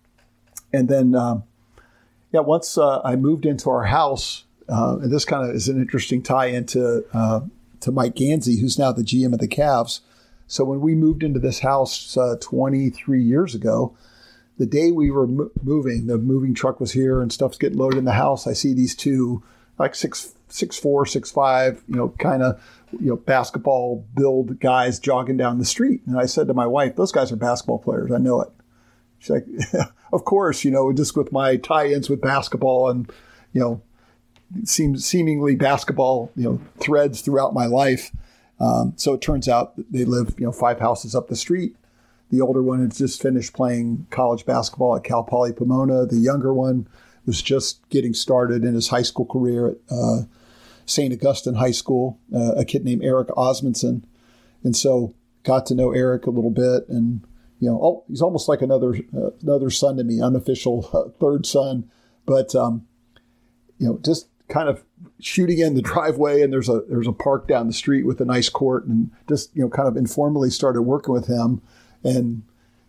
And then, um, yeah, once uh, I moved into our house, uh, and this kind of is an interesting tie into uh, to Mike Gansey, who's now the G M of the Cavs. So when we moved into this house uh, twenty-three years ago, the day we were mo- moving, the moving truck was here and stuff's getting loaded in the house. I see these two, like six, six four, six five, you know, kind of, you know, basketball build guys jogging down the street. And I said to my wife, those guys are basketball players. I know it. She's like, of course, you know, just with my tie-ins with basketball and, you know, seems seemingly basketball, you know, threads throughout my life. Um, so it turns out that they live, you know, five houses up the street. The older one had just finished playing college basketball at Cal Poly Pomona. The younger one was just getting started in his high school career at uh, Saint Augustine High School, uh, a kid named Eric Osmondson. And so got to know Eric a little bit. And, you know, oh, he's almost like another uh, another son to me, unofficial uh, third son. But, um, you know, just kind of shooting in the driveway, and there's a there's a park down the street with a nice court, and just, you know, kind of informally started working with him. And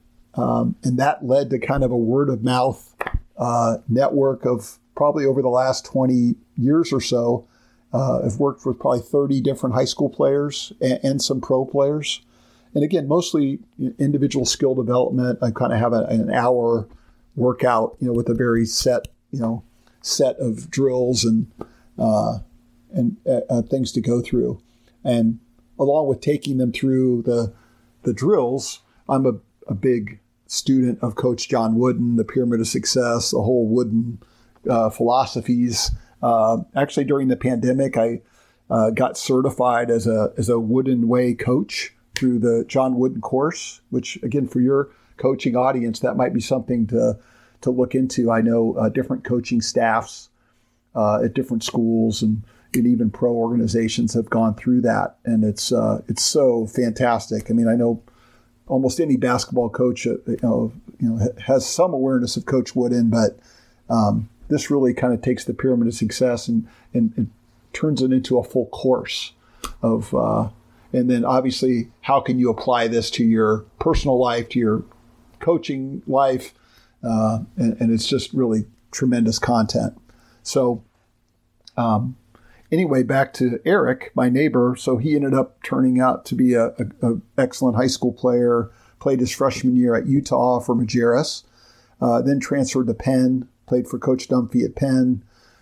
um, and that led to kind of a word of mouth uh, network of probably over the last twenty years or so. Uh, I've worked with probably thirty different high school players and, and some pro players. And again, mostly individual skill development. I kind of have a, an hour workout, you know, with a very set, you know, set of drills and uh, and uh, things to go through. And along with taking them through the the drills, I'm a, a big student of Coach John Wooden, the Pyramid of Success, the whole Wooden uh, philosophies. Uh, actually, during the pandemic, I uh, got certified as a as a Wooden Way coach through the John Wooden course, which, again, for your coaching audience, that might be something to to look into. I know uh, different coaching staffs uh, at different schools and, and even pro organizations have gone through that, and it's uh, it's so fantastic. I mean, I know almost any basketball coach, uh, you know, you know, has some awareness of Coach Wooden, but um, this really kind of takes the Pyramid of Success and, and, and turns it into a full course of, uh, and then obviously, how can you apply this to your personal life, to your coaching life? Uh, and, and it's just really tremendous content. So um, anyway, back to Eric, my neighbor. So he ended up turning out to be a, a, a excellent high school player, played his freshman year at Utah for Majerus, uh, then transferred to Penn, played for Coach Dunphy at Penn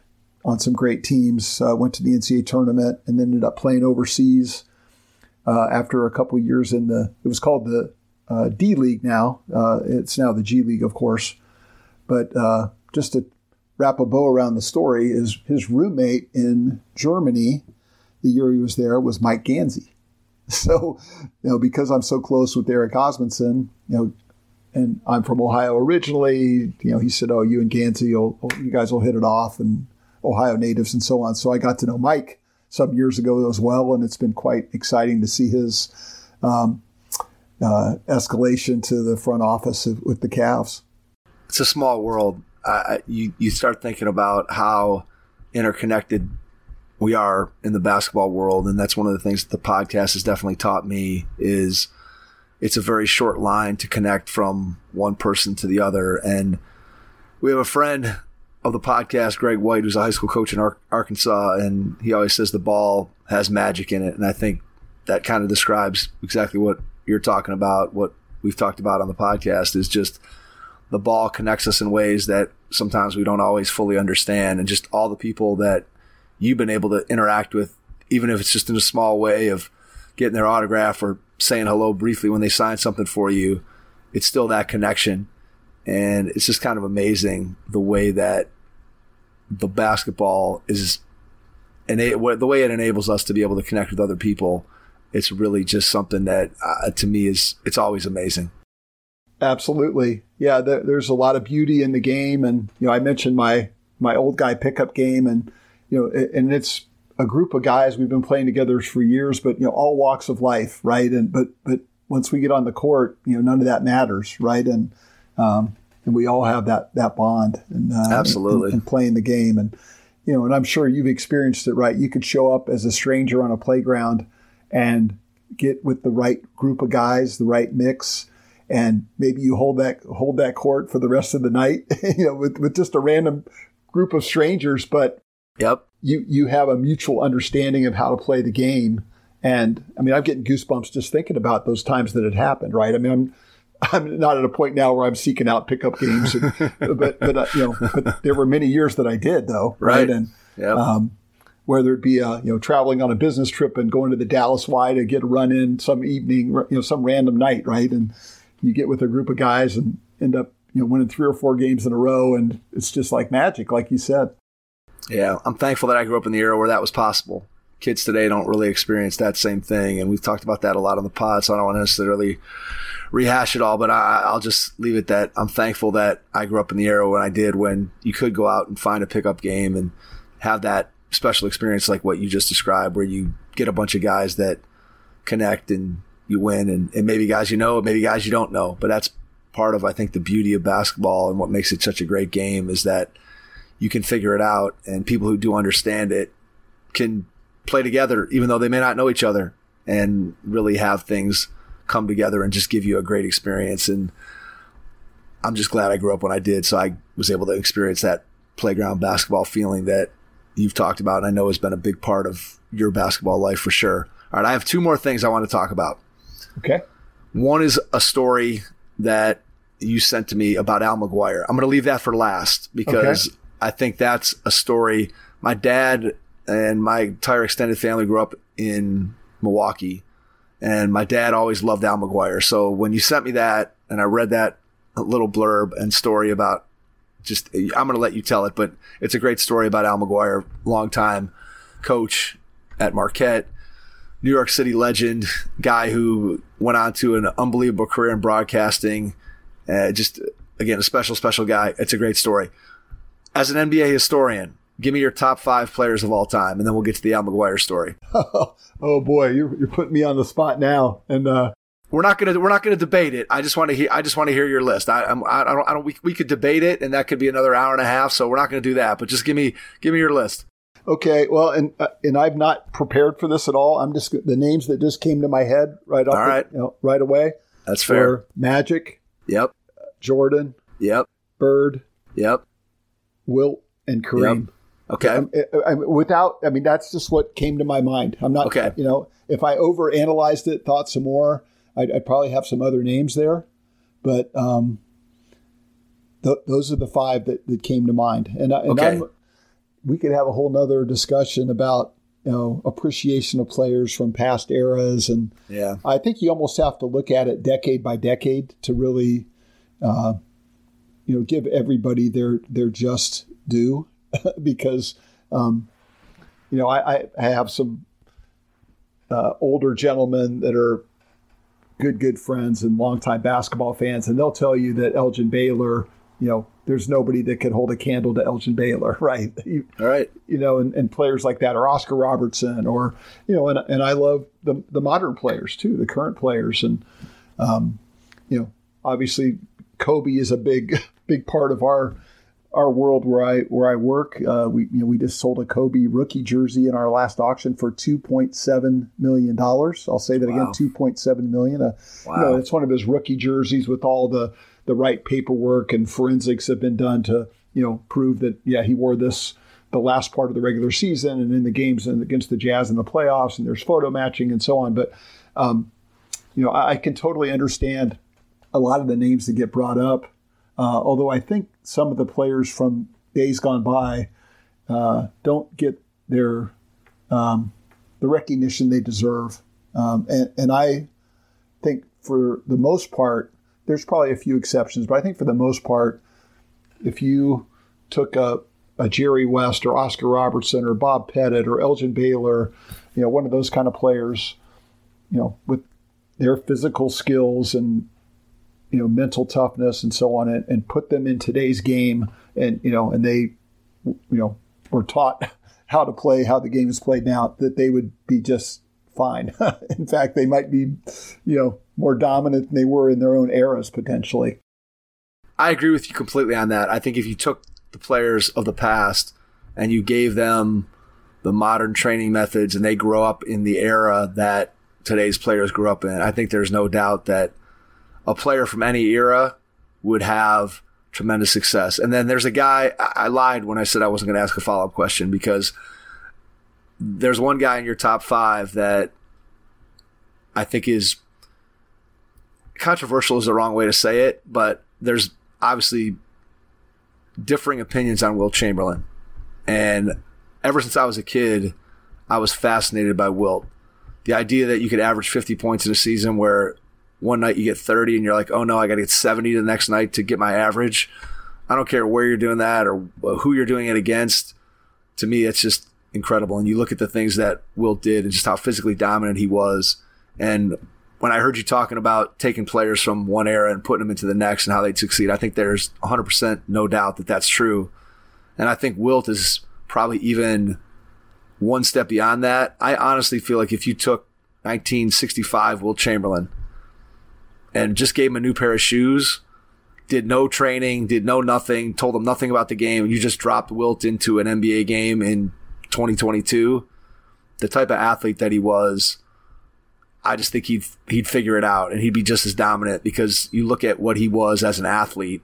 on some great teams, uh, went to the N C double A tournament, and then ended up playing overseas uh, after a couple of years in the, it was called the uh, D League now. Uh, it's now the G League, of course. But uh, just to wrap a bow around the story, is his roommate in Germany the year he was there was Mike Gansey. So, you know, because I'm so close with Eric Osmondson, you know, and I'm from Ohio originally, you know, he said, oh, you and Gansey, you'll, you guys will hit it off, and Ohio natives and so on. So I got to know Mike some years ago as well, and it's been quite exciting to see his um, uh, escalation to the front office of, with the Cavs. It's a small world. Uh, you, you start thinking about how interconnected we are in the basketball world, and that's one of the things that the podcast has definitely taught me is it's a very short line to connect from one person to the other. And we have a friend of the podcast, Greg White, who's a high school coach in Ar- Arkansas, and he always says the ball has magic in it. And I think that kind of describes exactly what you're talking about, what we've talked about on the podcast, is just the ball connects us in ways that sometimes we don't always fully understand. And just all the people that you've been able to interact with, even if it's just in a small way of getting their autograph or saying hello briefly when they sign something for you, it's still that connection. And it's just kind of amazing the way that the basketball is, and the way it enables us to be able to connect with other people. It's really just something that uh, to me is, it's always amazing. Absolutely. Yeah. There, there's a lot of beauty in the game. And, you know, I mentioned my, my old guy pickup game, and, you know, and it's a group of guys we've been playing together for years, but, you know, all walks of life. Right. And, but, but once we get on the court, you know, none of that matters. Right. And, um, and we all have that, that bond and, uh, absolutely, and, and playing the game. And, you know, and I'm sure you've experienced it, right? You could show up as a stranger on a playground and get with the right group of guys, the right mix, and maybe you hold that hold that court for the rest of the night, you know, with, with just a random group of strangers. But yep, you you have a mutual understanding of how to play the game, And I mean, I'm getting goosebumps just thinking about those times that it happened, right? I mean, I'm I'm not at a point now where I'm seeking out pickup games, and, but but uh, you know, but there were many years that I did though, right? Right. And Yep. um, whether it be uh, you know traveling on a business trip and going to the Dallas Y to get a run in some evening, you know, some random night, right? And you get with a group of guys and end up you know winning three or four games in a row, and it's just like magic, like you said. Yeah, I'm thankful that I grew up in the era where that was possible. Kids today don't really experience that same thing, and we've talked about that a lot on the pod, so I don't want to necessarily rehash it all, but I, I'll just leave it that I'm thankful that I grew up in the era when I did, when you could go out and find a pickup game and have that special experience like what you just described, where you get a bunch of guys that connect and you win, and, and maybe guys you know, maybe guys you don't know, but that's part of, I think, the beauty of basketball and what makes it such a great game is that you can figure it out, and people who do understand it can play together even though they may not know each other and really have things come together and just give you a great experience. And I'm just glad I grew up when I did, so I was able to experience that playground basketball feeling that you've talked about, and I know has been a big part of your basketball life for sure. All right, I have two more things I want to talk about. Okay. One is a story that you sent to me about Al McGuire. I'm going to leave that for last because okay. I think that's a story. My dad and my entire extended family grew up in Milwaukee, and my dad always loved Al McGuire. So when you sent me that and I read that little blurb and story about just, I'm going to let you tell it, but it's a great story about Al McGuire, longtime coach at Marquette, New York City legend, guy who went on to an unbelievable career in broadcasting. Uh, just, again, a special, special guy. It's a great story. As an N B A historian, give me your top five players of all time, and then we'll get to the Al McGuire story. Oh boy, you're you're putting me on the spot now, and uh, we're not gonna we're not gonna debate it. I just want to hear I just want to hear your list. I I'm, I don't I don't we we could debate it, and that could be another hour and a half. So we're not gonna do that. But just give me give me your list. Okay, well, and uh, and I'm not prepared for this at all. I'm just the names that just came to my head right off, all right, the, you know, right away. That's fair. Magic. Yep. Jordan. Yep. Bird. Yep. Wilt and Kareem. Yep. Okay. I, I, without, I mean, that's just what came to my mind. I'm not, okay. You know, if I overanalyzed it, thought some more, I'd, I'd probably have some other names there. But um, th- those are the five that, that came to mind. And, and okay. I'm, we could have a whole nother discussion about, you know, appreciation of players from past eras. And yeah, I think you almost have to look at it decade by decade to really, uh, you know, give everybody their, their just due. Because, um, you know, I, I have some uh, older gentlemen that are good, good friends and longtime basketball fans, and they'll tell you that Elgin Baylor, you know, there's nobody that could hold a candle to Elgin Baylor, right? You, All right. You know, and, and players like that, or Oscar Robertson, or, you know, and, and I love the, the modern players too, the current players. And, um, you know, obviously Kobe is a big, big part of our our world where I where I work. Uh, we you know we just sold a Kobe rookie jersey in our last auction for two point seven million dollars. I'll say that wow. again, two point seven million dollars. Uh, wow. You know, it's one of his rookie jerseys with all the the right paperwork and forensics have been done to you know prove that yeah he wore this the last part of the regular season and in the games against the Jazz in the playoffs, and there's photo matching and so on. But um, you know I, I can totally understand a lot of the names that get brought up. Uh, although I think some of the players from days gone by uh, don't get their um, the recognition they deserve, um, and, and I think for the most part, there's probably a few exceptions, but I think for the most part, if you took a, a Jerry West or Oscar Robertson or Bob Pettit or Elgin Baylor, you know, one of those kind of players, you know, with their physical skills and you know, mental toughness and so on, and, and put them in today's game, and you know, and they, you know, were taught how to play, how the game is played now, that they would be just fine. In fact, they might be, you know, more dominant than they were in their own eras potentially. I agree with you completely on that. I think if you took the players of the past and you gave them the modern training methods and they grow up in the era that today's players grew up in, I think there's no doubt that a player from any era would have tremendous success. And then there's a guy, I lied when I said I wasn't going to ask a follow-up question, because there's one guy in your top five that I think is controversial is the wrong way to say it, but there's obviously differing opinions on Wilt Chamberlain. And ever since I was a kid, I was fascinated by Wilt. The idea that you could average fifty points in a season where one night you get thirty and you're like, oh no, I got to get seventy the next night to get my average. I don't care where you're doing that or who you're doing it against. To me, it's just incredible. And you look at the things that Wilt did and just how physically dominant he was. And when I heard you talking about taking players from one era and putting them into the next and how they'd succeed, I think there's one hundred percent no doubt that that's true. And I think Wilt is probably even one step beyond that. I honestly feel like if you took nineteen sixty-five Wilt Chamberlain and just gave him a new pair of shoes, did no training, did no nothing, told him nothing about the game, and you just dropped Wilt into an N B A game in twenty twenty-two, the type of athlete that he was, I just think he'd he'd figure it out and he'd be just as dominant because you look at what he was as an athlete.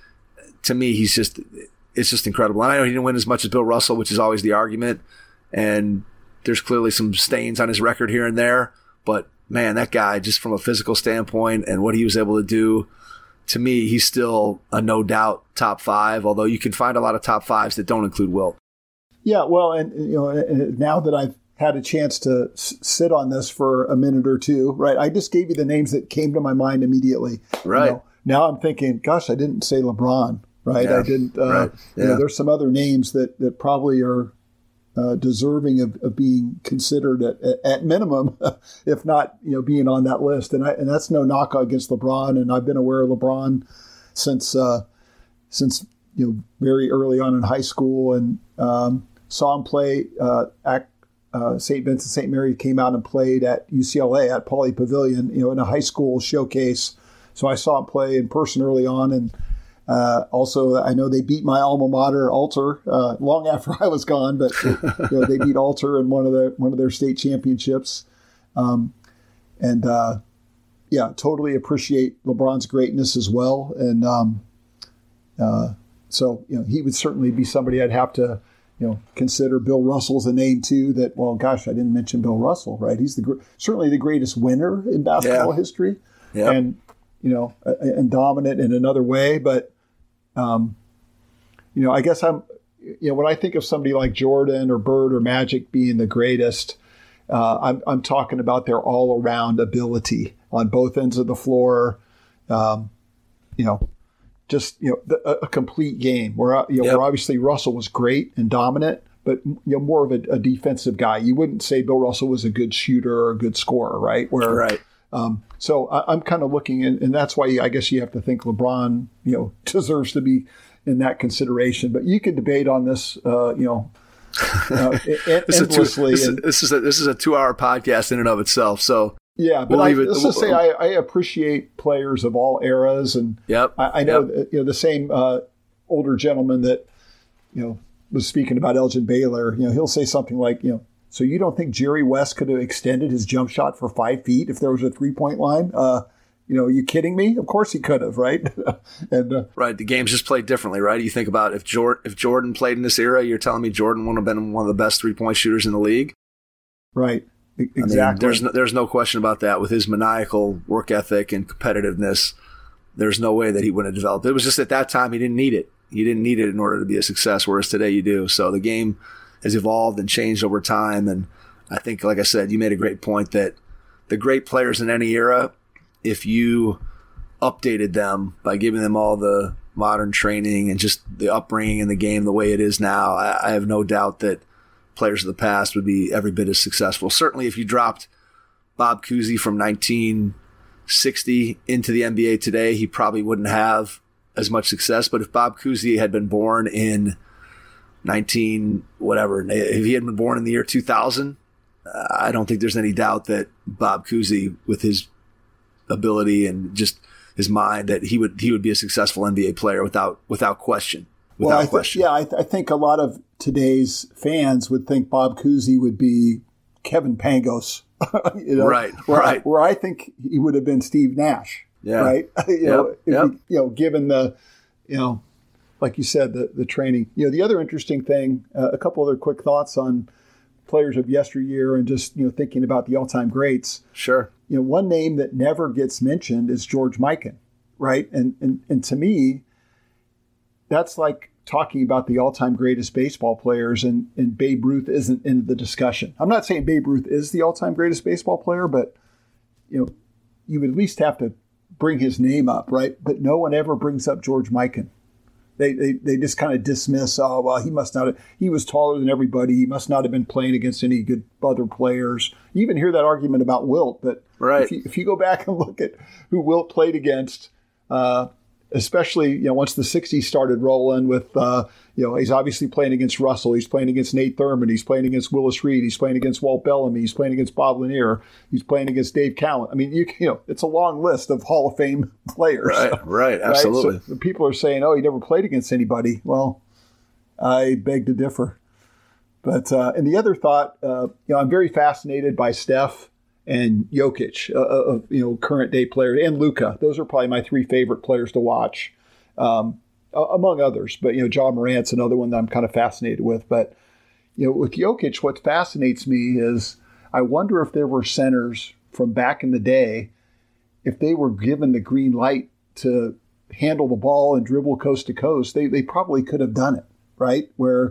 To me, he's just it's just incredible. And I know he didn't win as much as Bill Russell, which is always the argument. And there's clearly some stains on his record here and there. But man, that guy, just from a physical standpoint and what he was able to do, to me, he's still a no doubt top five. Although you can find a lot of top fives that don't include Wilt. Yeah, well, and you know, now that I've had a chance to s- sit on this for a minute or two, right? I just gave you the names that came to my mind immediately. Right. You know, now I'm thinking, gosh, I didn't say LeBron, right? Yeah. I didn't. Uh, right. Yeah. You know, there's some other names that that probably are uh, deserving of, of being considered at, at minimum, if not, you know, being on that list. And I, and that's no knock against LeBron. And I've been aware of LeBron since uh, since you know very early on in high school, and um, saw him play uh, at uh, Saint Vincent Saint Mary. Came out and played at U C L A at Pauley Pavilion, you know, in a high school showcase. So I saw him play in person early on, and uh, also I know they beat my alma mater, Alter, uh, long after I was gone. But you know, they beat Alter in one of the one of their state championships, um, and uh, yeah, totally appreciate LeBron's greatness as well. And um, uh, so you know, he would certainly be somebody I'd have to you know consider. Bill Russell's a name too. That well, gosh, I didn't mention Bill Russell, right? He's the certainly the greatest winner in basketball yeah. history, yep. and you know, and dominant in another way. But, um, you know, I guess I'm, you know, when I think of somebody like Jordan or Bird or Magic being the greatest, uh, I'm, I'm talking about their all around ability on both ends of the floor. Um, you know, just, you know, the, a, a complete game where, you know, yep. where obviously Russell was great and dominant, but, you know, more of a, a defensive guy. You wouldn't say Bill Russell was a good shooter or a good scorer, right? Where, right. Um, so I, I'm kind of looking, in, and that's why I guess you have to think LeBron, you know, deserves to be in that consideration. But you could debate on this, uh, you know, uh, this endlessly. Is two, this, and, this is a this is a two-hour podcast in and of itself. So yeah, but we'll I, let's just say I, I appreciate players of all eras, and yep, I, I know yep. that, you know the same uh, older gentleman that you know was speaking about Elgin Baylor. You know, he'll say something like, you know. So you don't think Jerry West could have extended his jump shot for five feet if there was a three-point line? Uh, you know, are you kidding me? Of course he could have, right? and uh, right, the game's just played differently, right? You think about if Jordan, if Jordan played in this era, you're telling me Jordan would have been one of the best three-point shooters in the league? Right, exactly. I mean, there's no, there's no question about that. With his maniacal work ethic and competitiveness, there's no way that he wouldn't have developed. It was just at that time he didn't need it. He didn't need it in order to be a success, whereas today you do. So the game has evolved and changed over time. And I think, like I said, you made a great point that the great players in any era, if you updated them by giving them all the modern training and just the upbringing in the game the way it is now, I, I have no doubt that players of the past would be every bit as successful. Certainly if you dropped Bob Cousy from nineteen sixty into the N B A today, he probably wouldn't have as much success. But if Bob Cousy had been born in nineteen whatever, if he had been born in the year two thousand, uh, I don't think there's any doubt that Bob Cousy, with his ability and just his mind, that he would he would be a successful N B A player without without question. Without well, I th- question. Yeah, I, th- I think a lot of today's fans would think Bob Cousy would be Kevin Pangos, you know, right? Where, right. I, where I think he would have been Steve Nash, yeah. right? you yep. know, if yep. he, you know, given the, you know. Like you said, the, the training. You know, the other interesting thing, uh, a couple other quick thoughts on players of yesteryear and just, you know, thinking about the all-time greats. Sure. You know, one name that never gets mentioned is George Mikan, right? And and and to me, that's like talking about the all-time greatest baseball players, and, and Babe Ruth isn't in the discussion. I'm not saying Babe Ruth is the all-time greatest baseball player, but, you know, you would at least have to bring his name up, right? But no one ever brings up George Mikan. They, they they just kind of dismiss, oh, well, he must not have, he was taller than everybody. He must not have been playing against any good other players. You even hear that argument about Wilt, but right. if, you, if you go back and look at who Wilt played against, uh, especially, you know, once the sixties started rolling with, uh, you know, he's obviously playing against Russell. He's playing against Nate Thurmond. He's playing against Willis Reed. He's playing against Walt Bellamy. He's playing against Bob Lanier. He's playing against Dave Cowan. I mean, you, you know, it's a long list of Hall of Fame players. Right, right, absolutely. Right? So people are saying, oh, he never played against anybody. Well, I beg to differ. But, uh, and the other thought, uh, you know, I'm very fascinated by Steph and Jokic, uh, uh, you know, current day players, and Luka. Those are probably my three favorite players to watch, um, among others. But, you know, Ja Morant's another one that I'm kind of fascinated with. But, you know, with Jokic, what fascinates me is I wonder if there were centers from back in the day, if they were given the green light to handle the ball and dribble coast to coast, they, they probably could have done it, right? Where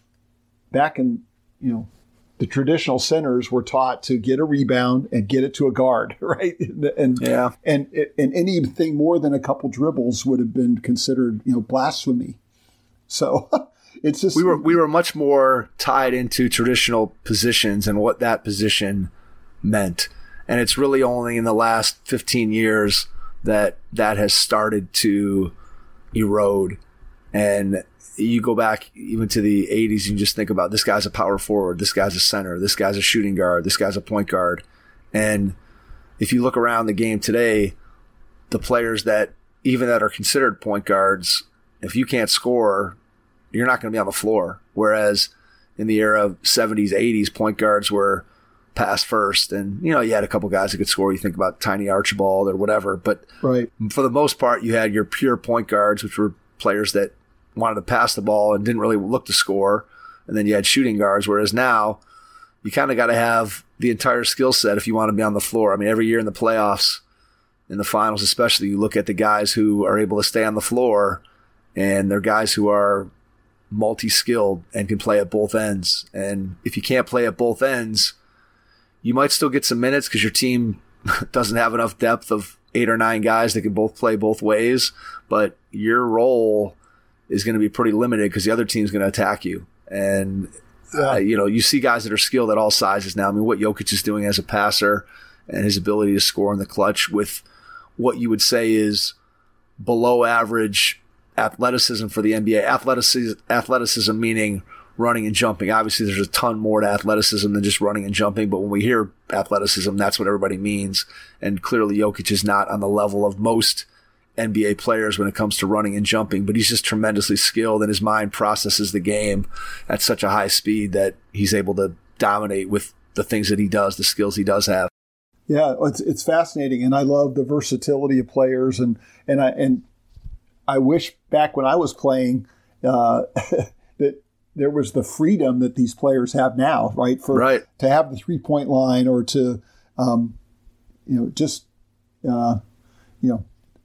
back in, you know, the traditional centers were taught to get a rebound and get it to a guard, right? And yeah. and and anything more than a couple dribbles would have been considered, you know, blasphemy. So it's just we were we were much more tied into traditional positions and what that position meant, and it's really only in the last fifteen years that that has started to erode. And you go back even to the eighties and you just think about, this guy's a power forward, this guy's a center, this guy's a shooting guard, this guy's a point guard. And if you look around the game today, the players that even that are considered point guards, if you can't score, you're not going to be on the floor. Whereas in the era of seventies, eighties, point guards were pass first. And, you know, you had a couple guys that could score. You think about Tiny Archibald or whatever. But right. for the most part, you had your pure point guards, which were players that wanted to pass the ball and didn't really look to score. And then you had shooting guards, whereas now you kind of got to have the entire skill set if you want to be on the floor. I mean, every year in the playoffs, in the finals especially, you look at the guys who are able to stay on the floor, and they're guys who are multi-skilled and can play at both ends. And if you can't play at both ends, you might still get some minutes because your team doesn't have enough depth of eight or nine guys that can both play both ways, but your role is going to be pretty limited because the other team's going to attack you. And, yeah. uh, you know, you see guys that are skilled at all sizes now. I mean, what Jokic is doing as a passer and his ability to score in the clutch with what you would say is below average athleticism for the N B A. Athleticism, athleticism meaning running and jumping. Obviously, there's a ton more to athleticism than just running and jumping, but when we hear athleticism, that's what everybody means. And clearly, Jokic is not on the level of most N B A players when it comes to running and jumping, but he's just tremendously skilled, and his mind processes the game at such a high speed that he's able to dominate with the things that he does, the skills he does have. Yeah, it's it's fascinating, and I love the versatility of players, and and I and I wish back when I was playing uh, that there was the freedom that these players have now, right? For right. to have the three point line, or to um, you know just uh, you know.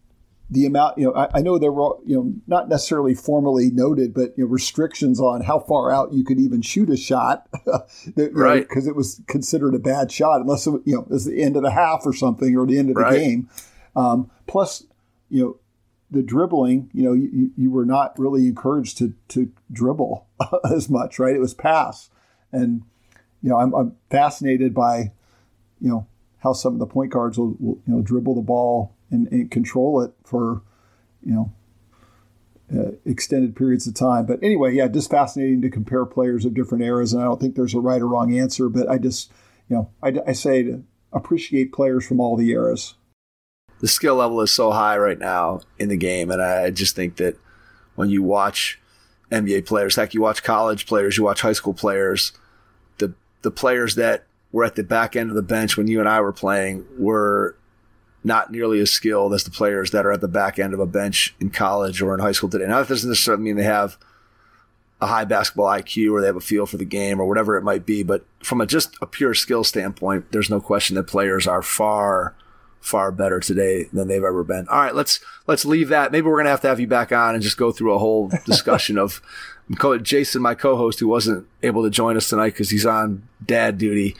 The amount, you know, I, I know there were, you know, not necessarily formally noted, but, you know, restrictions on how far out you could even shoot a shot, that, right? Because it was considered a bad shot, unless it, you know, it was the end of the half or something, or the end of the right. game. Um, plus, you know, the dribbling, you know, you, you were not really encouraged to to dribble as much, right? It was pass, and you know, I'm, I'm fascinated by, you know, how some of the point guards will, will you know dribble the ball and, and control it for, you know, uh, extended periods of time. But anyway, yeah, just fascinating to compare players of different eras. And I don't think there's a right or wrong answer, but I just, you know, I, I say to appreciate players from all the eras. The skill level is so high right now in the game. And I just think that when you watch N B A players, heck, you watch college players, you watch high school players, the, the players that were at the back end of the bench when you and I were playing were not nearly as skilled as the players that are at the back end of a bench in college or in high school today. Now, that doesn't necessarily mean they have a high basketball I Q or they have a feel for the game or whatever it might be. But from a just a pure skill standpoint, there's no question that players are far, far better today than they've ever been. All right, let's let's leave that. Maybe we're going to have to have you back on and just go through a whole discussion of Jason, my co-host, who wasn't able to join us tonight because he's on dad duty.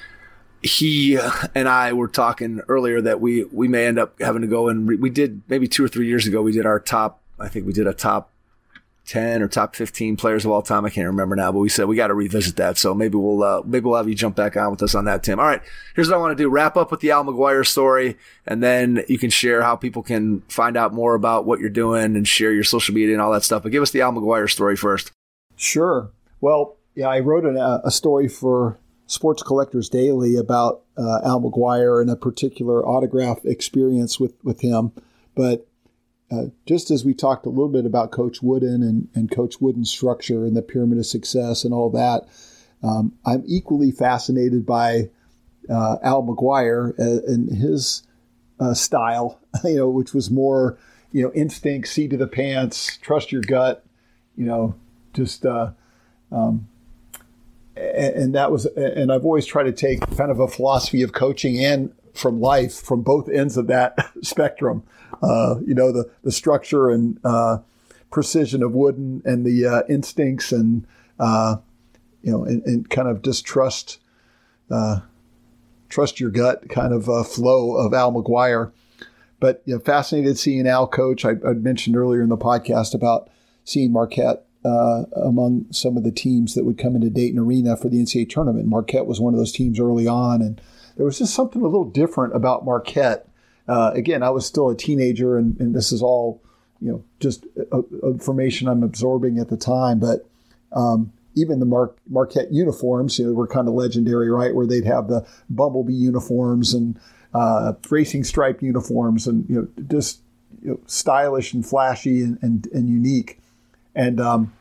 He and I were talking earlier that we, we may end up having to go and re- we did maybe two or three years ago, we did our top, I think we did a top ten or top fifteen players of all time. I can't remember now, but we said we got to revisit that. So maybe we'll, uh, maybe we'll have you jump back on with us on that, Tim. All right. Here's what I want to do. Wrap up with the Al McGuire story, and then you can share how people can find out more about what you're doing and share your social media and all that stuff. But give us the Al McGuire story first. Sure. Well, yeah, I wrote an, a story for Sports Collectors Daily about uh, Al McGuire and a particular autograph experience with, with him. But uh, just as we talked a little bit about Coach Wooden and, and Coach Wooden's structure and the pyramid of success and all that, um, I'm equally fascinated by uh, Al McGuire and his uh, style, you know, which was more, you know, instinct, seat of the pants, trust your gut, you know, just uh, um, and, and that was, and I've always tried to take kind of a philosophy of coaching and from life from both ends of that spectrum. Uh, you know, the the structure and uh, precision of Wooden and the uh, instincts and uh, you know, and, and kind of just trust uh, trust your gut kind of uh, flow of Al McGuire. But you know, fascinated seeing Al coach. I, I mentioned earlier in the podcast about seeing Marquette uh, among some of the teams that would come into Dayton Arena for the N C double A tournament. Marquette was one of those teams early on, and there was just something a little different about Marquette. Uh, again, I was still a teenager, and, and this is all, you know, just uh, information I'm absorbing at the time. But um, even the Mar- Marquette uniforms, you know, were kind of legendary, right? Where they'd have the Bumblebee uniforms and uh, racing stripe uniforms, and you know, just you know, stylish and flashy and, and, and unique. And um,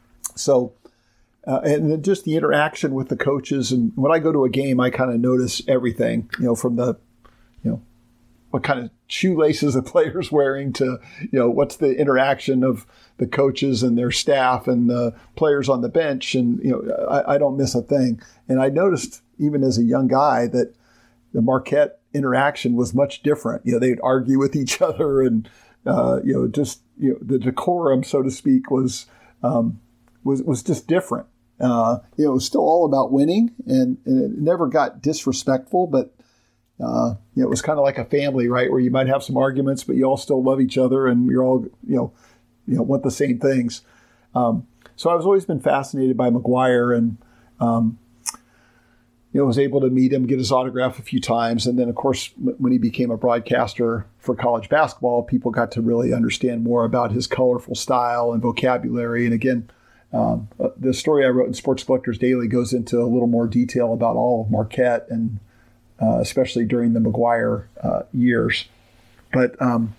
so, uh, and then just the interaction with the coaches. And when I go to a game, I kind of notice everything, you know, from the, you know, what kind of shoelaces the players wearing to, you know, what's the interaction of the coaches and their staff and the players on the bench. And, you know, I, I don't miss a thing. And I noticed even as a young guy that the Marquette interaction was much different. You know, they'd argue with each other and, uh, you know, just, you know, the decorum, so to speak, was, um, was, was just different. Uh, you know, it was still all about winning, and, and it never got disrespectful, but, Uh, you know, it was kind of like a family, right? Where you might have some arguments, but you all still love each other, and you're all, you know, you know, want the same things. Um, so I've always been fascinated by McGuire, and um, you know, was able to meet him, get his autograph a few times, and then of course, m- when he became a broadcaster for college basketball, people got to really understand more about his colorful style and vocabulary. And again, um, uh, the story I wrote in Sports Collectors Daily goes into a little more detail about all of Marquette and. Uh, especially during the McGuire uh, years. But um,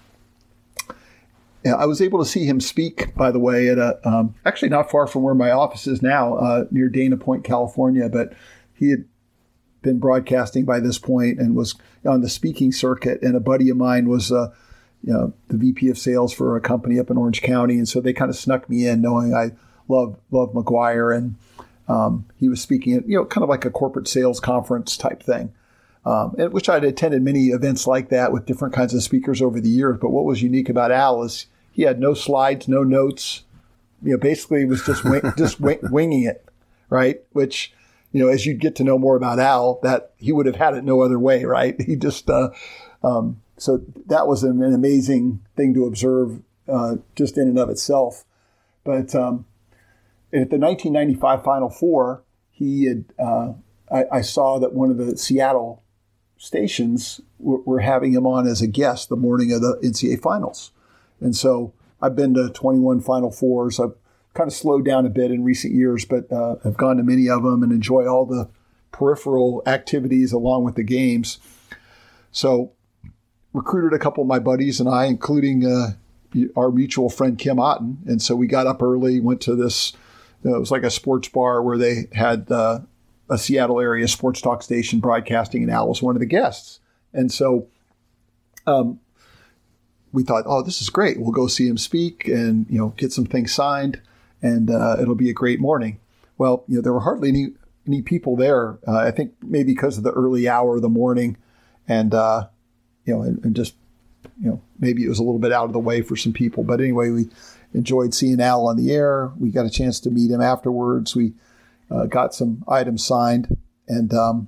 yeah, I was able to see him speak, by the way, at a um, actually not far from where my office is now, uh, near Dana Point, California. But he had been broadcasting by this point and was on the speaking circuit. And a buddy of mine was uh, you know, the V P of sales for a company up in Orange County. And so they kind of snuck me in knowing I love, love McGuire. And um, he was speaking at, you know, kind of like a corporate sales conference type thing. Um, and which I'd attended many events like that with different kinds of speakers over the years. But what was unique about Al is he had no slides, no notes. You know, basically he was just wing, just wing, winging it, right? Which, you know, as you get to know more about Al, that he would have had it no other way, right? He just uh, um, so that was an, an amazing thing to observe, uh, just in and of itself. But um, at the nineteen ninety-five Final Four, he had uh, I, I saw that one of the Seattle stations were, were having him on as a guest the morning of the N C double A finals. And so I've been to twenty-one Final Fours. I've kind of slowed down a bit in recent years, but uh, I've gone to many of them and enjoy all the peripheral activities along with the games. So recruited a couple of my buddies and I, including uh, our mutual friend Kim Otten. And so we got up early, went to this, uh, it was like a sports bar where they had uh, a Seattle area sports talk station broadcasting, and Al was one of the guests. And so um, we thought, oh, this is great. We'll go see him speak and, you know, get some things signed. and uh, it'll be a great morning. Well, you know, there were hardly any any people there. Uh, I think maybe because of the early hour of the morning, and uh, you know, and, and just you know, maybe it was a little bit out of the way for some people. But anyway, we enjoyed seeing Al on the air. We got a chance to meet him afterwards. We uh, got some items signed, and um,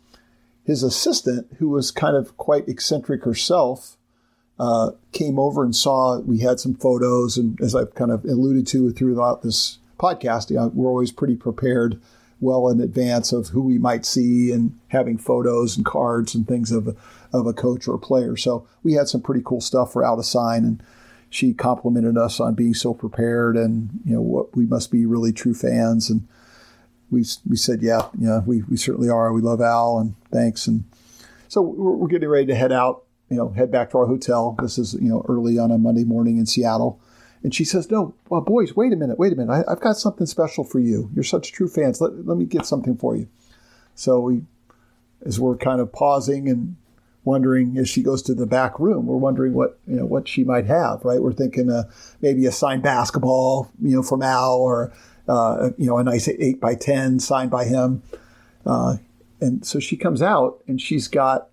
his assistant, who was kind of quite eccentric herself, uh, came over and saw we had some photos. And as I've kind of alluded to throughout this podcast, you know, we're always pretty prepared well in advance of who we might see and having photos and cards and things of, of a coach or a player. So we had some pretty cool stuff for Al to sign, and she complimented us on being so prepared, and, you know, what we must be really true fans. And we we said, yeah, yeah, we, we certainly are. We love Al, and thanks. And so we're, we're getting ready to head out, you know, head back to our hotel. This is, you know, early on a Monday morning in Seattle. And she says, no, well, boys, wait a minute, wait a minute. I, I've got something special for you. You're such true fans. Let, let me get something for you. So we, as we're kind of pausing and wondering, as she goes to the back room, we're wondering what, you know, what she might have, right? We're thinking uh, maybe a signed basketball, you know, from Al, or, uh, you know, a nice eight by ten signed by him. Uh, and so she comes out and she's got,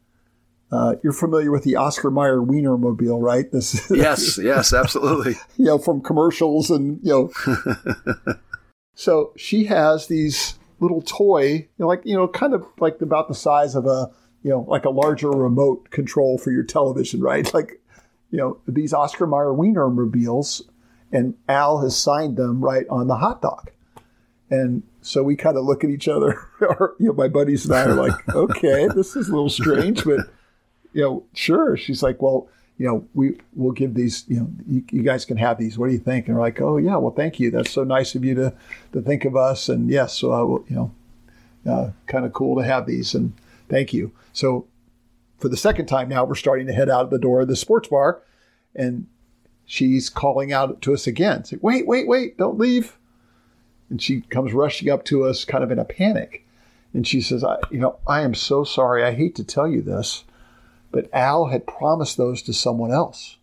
Uh, you're familiar with the Oscar Mayer Wienermobile, right? This, yes, yes, absolutely. You know, from commercials and, you know. So she has these little toy, you know, like, you know, kind of like about the size of a, you know, like a larger remote control for your television, right? Like, you know, these Oscar Mayer Wienermobiles, and Al has signed them right on the hot dog. And so we kind of look at each other, or, you know, my buddies and I are like, okay, this is a little strange, but, you know, sure. She's like, well, you know, we will give these, you know, you, you guys can have these. What do you think? And we're like, oh yeah, well, thank you. That's so nice of you to, to think of us. And yes, so, uh, you know, uh, kind of cool to have these, and thank you. So for the second time now, we're starting to head out the door of the sports bar, and she's calling out to us again. It's like, wait, wait, wait, don't leave. And she comes rushing up to us kind of in a panic. And she says, I, you know, I am so sorry. I hate to tell you this, but Al had promised those to someone else.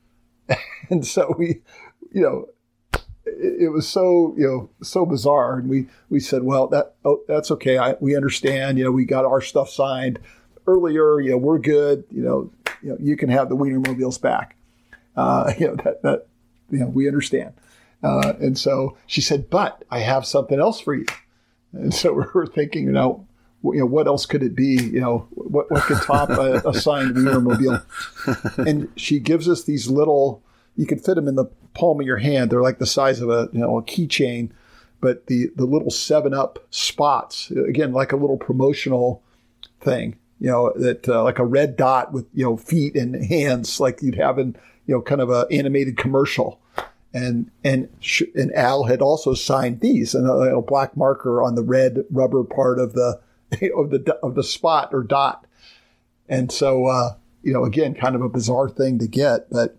And so we, you know, it, it was so, you know, so bizarre. And we, we said, well, that, oh, that's okay. I, we understand, you know, we got our stuff signed earlier, you know, we're good. You know, you know, you can have the Wienermobiles back. Uh, you know, that, that, you know, we understand. Uh, and so she said, but I have something else for you. And so we were thinking, you know, you know, what else could it be? You know, what, what could top a, a signed Wienermobile? And she gives us these little, you could fit them in the palm of your hand. They're like the size of a, you know, a keychain, but the, the little seven up spots, again, like a little promotional thing, you know, that uh, like a red dot with, you know, feet and hands, like you'd have in, you know, kind of a animated commercial. And and sh- and Al had also signed these, and a, a black marker on the red rubber part of the of the of the spot or dot. And so uh, you know, again, kind of a bizarre thing to get, but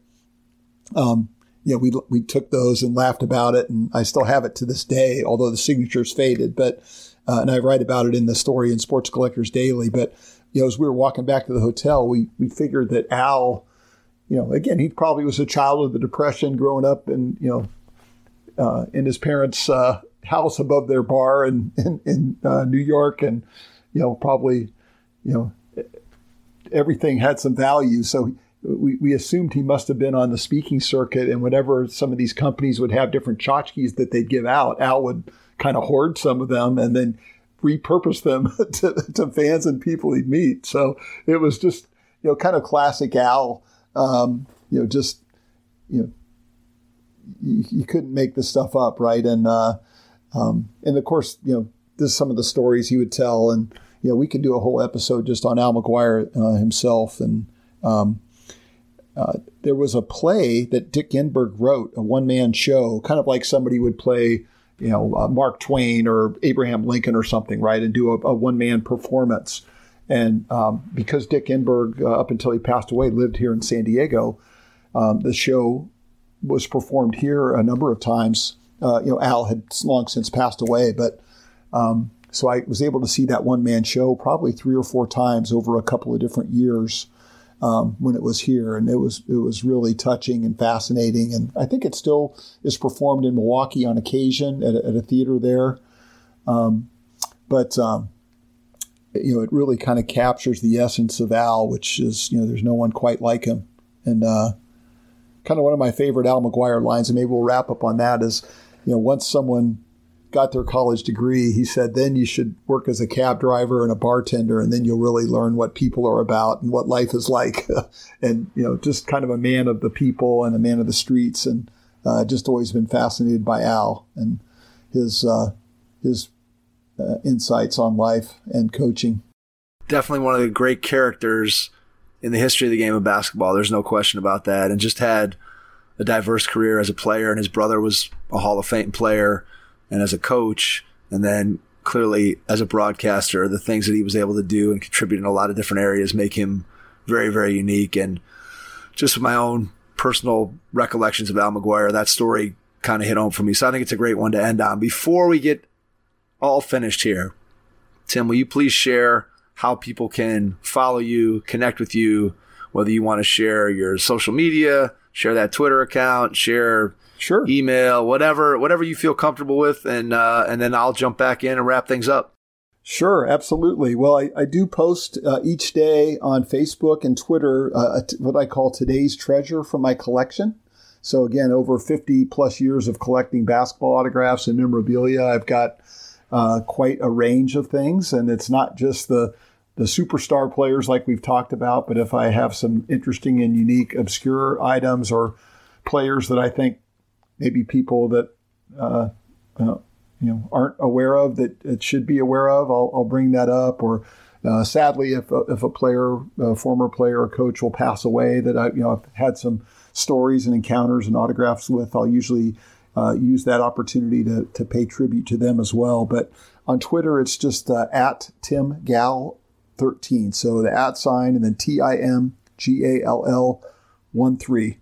um, you know, we we took those and laughed about it, and I still have it to this day, although the signature's faded. But uh, and I write about it in the story in Sports Collectors Daily. But you know, as we were walking back to the hotel, we we figured that Al, you know, again, he probably was a child of the Depression, growing up in, you know, uh, in his parents' uh, house above their bar in in, in uh, New York, and you know, probably, you know, everything had some value. So we we assumed he must have been on the speaking circuit, and whenever some of these companies would have different tchotchkes that they'd give out, Al would kind of hoard some of them and then repurpose them to, to fans and people he'd meet. So it was just, you know, kind of classic Al. Um, you know, just, you know, you, you couldn't make this stuff up, right? And, uh, um, and of course, you know, this is some of the stories he would tell, and, you know, we could do a whole episode just on Al McGuire uh, himself. And um, uh, there was a play that Dick Enberg wrote, a one-man show, kind of like somebody would play, you know, uh, Mark Twain or Abraham Lincoln or something, right? And do a, a one-man performance. And um, because Dick Enberg, uh, up until he passed away, lived here in San Diego, um, the show was performed here a number of times. Uh, you know, Al had long since passed away, but um, so I was able to see that one-man show probably three or four times over a couple of different years. um, when it was here. And it was, it was really touching and fascinating. And I think it still is performed in Milwaukee on occasion at a, at a theater there. Um, but, um, you know, it really kind of captures the essence of Al, which is, you know, there's no one quite like him. And uh, kind of one of my favorite Al McGuire lines, and maybe we'll wrap up on that, is, you know, once someone got their college degree, he said, then you should work as a cab driver and a bartender, and then you'll really learn what people are about and what life is like. And, you know, just kind of a man of the people and a man of the streets, and uh, just always been fascinated by Al and his, uh, his, Uh, insights on life and coaching. Definitely one of the great characters in the history of the game of basketball. There's no question about that. And just had a diverse career as a player. And his brother was a Hall of Fame player and as a coach. And then clearly as a broadcaster, the things that he was able to do and contribute in a lot of different areas make him very, very unique. And just with my own personal recollections of Al McGuire, that story kind of hit home for me. So I think it's a great one to end on. Before we get all finished here, Tim, will you please share how people can follow you, connect with you, whether you want to share your social media, share that Twitter account, share sure. email, whatever, whatever you feel comfortable with, and uh, and then I'll jump back in and wrap things up. Sure, absolutely. Well, I, I do post uh, each day on Facebook and Twitter uh, what I call today's treasure from my collection. So again, over fifty plus years of collecting basketball autographs and memorabilia, I've got Uh, quite a range of things. And it's not just the the superstar players like we've talked about, but if I have some interesting and unique obscure items or players that I think maybe people that uh, uh, you know aren't aware of that it should be aware of, I'll, I'll bring that up. Or uh, sadly, if a, if a player, a former player or coach will pass away that I you know I've had some stories and encounters and autographs with, I'll usually Uh, use that opportunity to to pay tribute to them as well. But on Twitter, it's just uh, at Tim Gall thirteen. So the at sign and then T I M G A L L one three.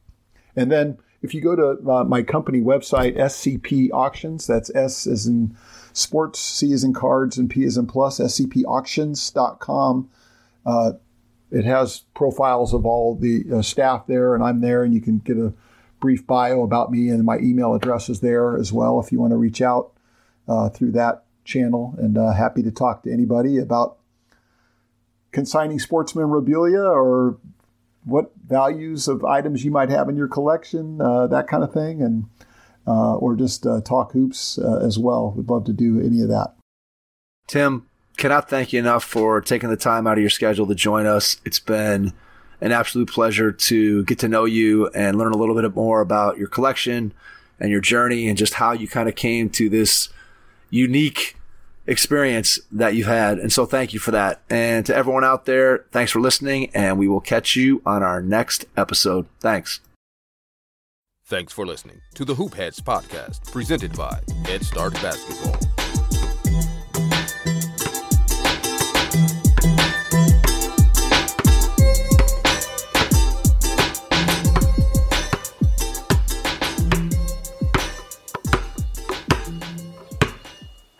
And then if you go to uh, my company website, S C P Auctions, that's S as in sports, C as in cards, and P as in plus, S C P auctions dot com. Uh, it has profiles of all the uh, staff there, and I'm there, and you can get a brief bio about me, and my email address is there as well if you want to reach out uh, through that channel. And uh, happy to talk to anybody about consigning sports memorabilia or what values of items you might have in your collection, uh, that kind of thing, and uh, or just uh, talk hoops uh, as well. We'd love to do any of that. Tim, cannot thank you enough for taking the time out of your schedule to join us. It's been an absolute pleasure to get to know you and learn a little bit more about your collection and your journey and just how you kind of came to this unique experience that you've had. And so thank you for that. And to everyone out there, thanks for listening, and we will catch you on our next episode. Thanks. Thanks for listening to the Hoop Heads podcast, presented by Head Start Basketball.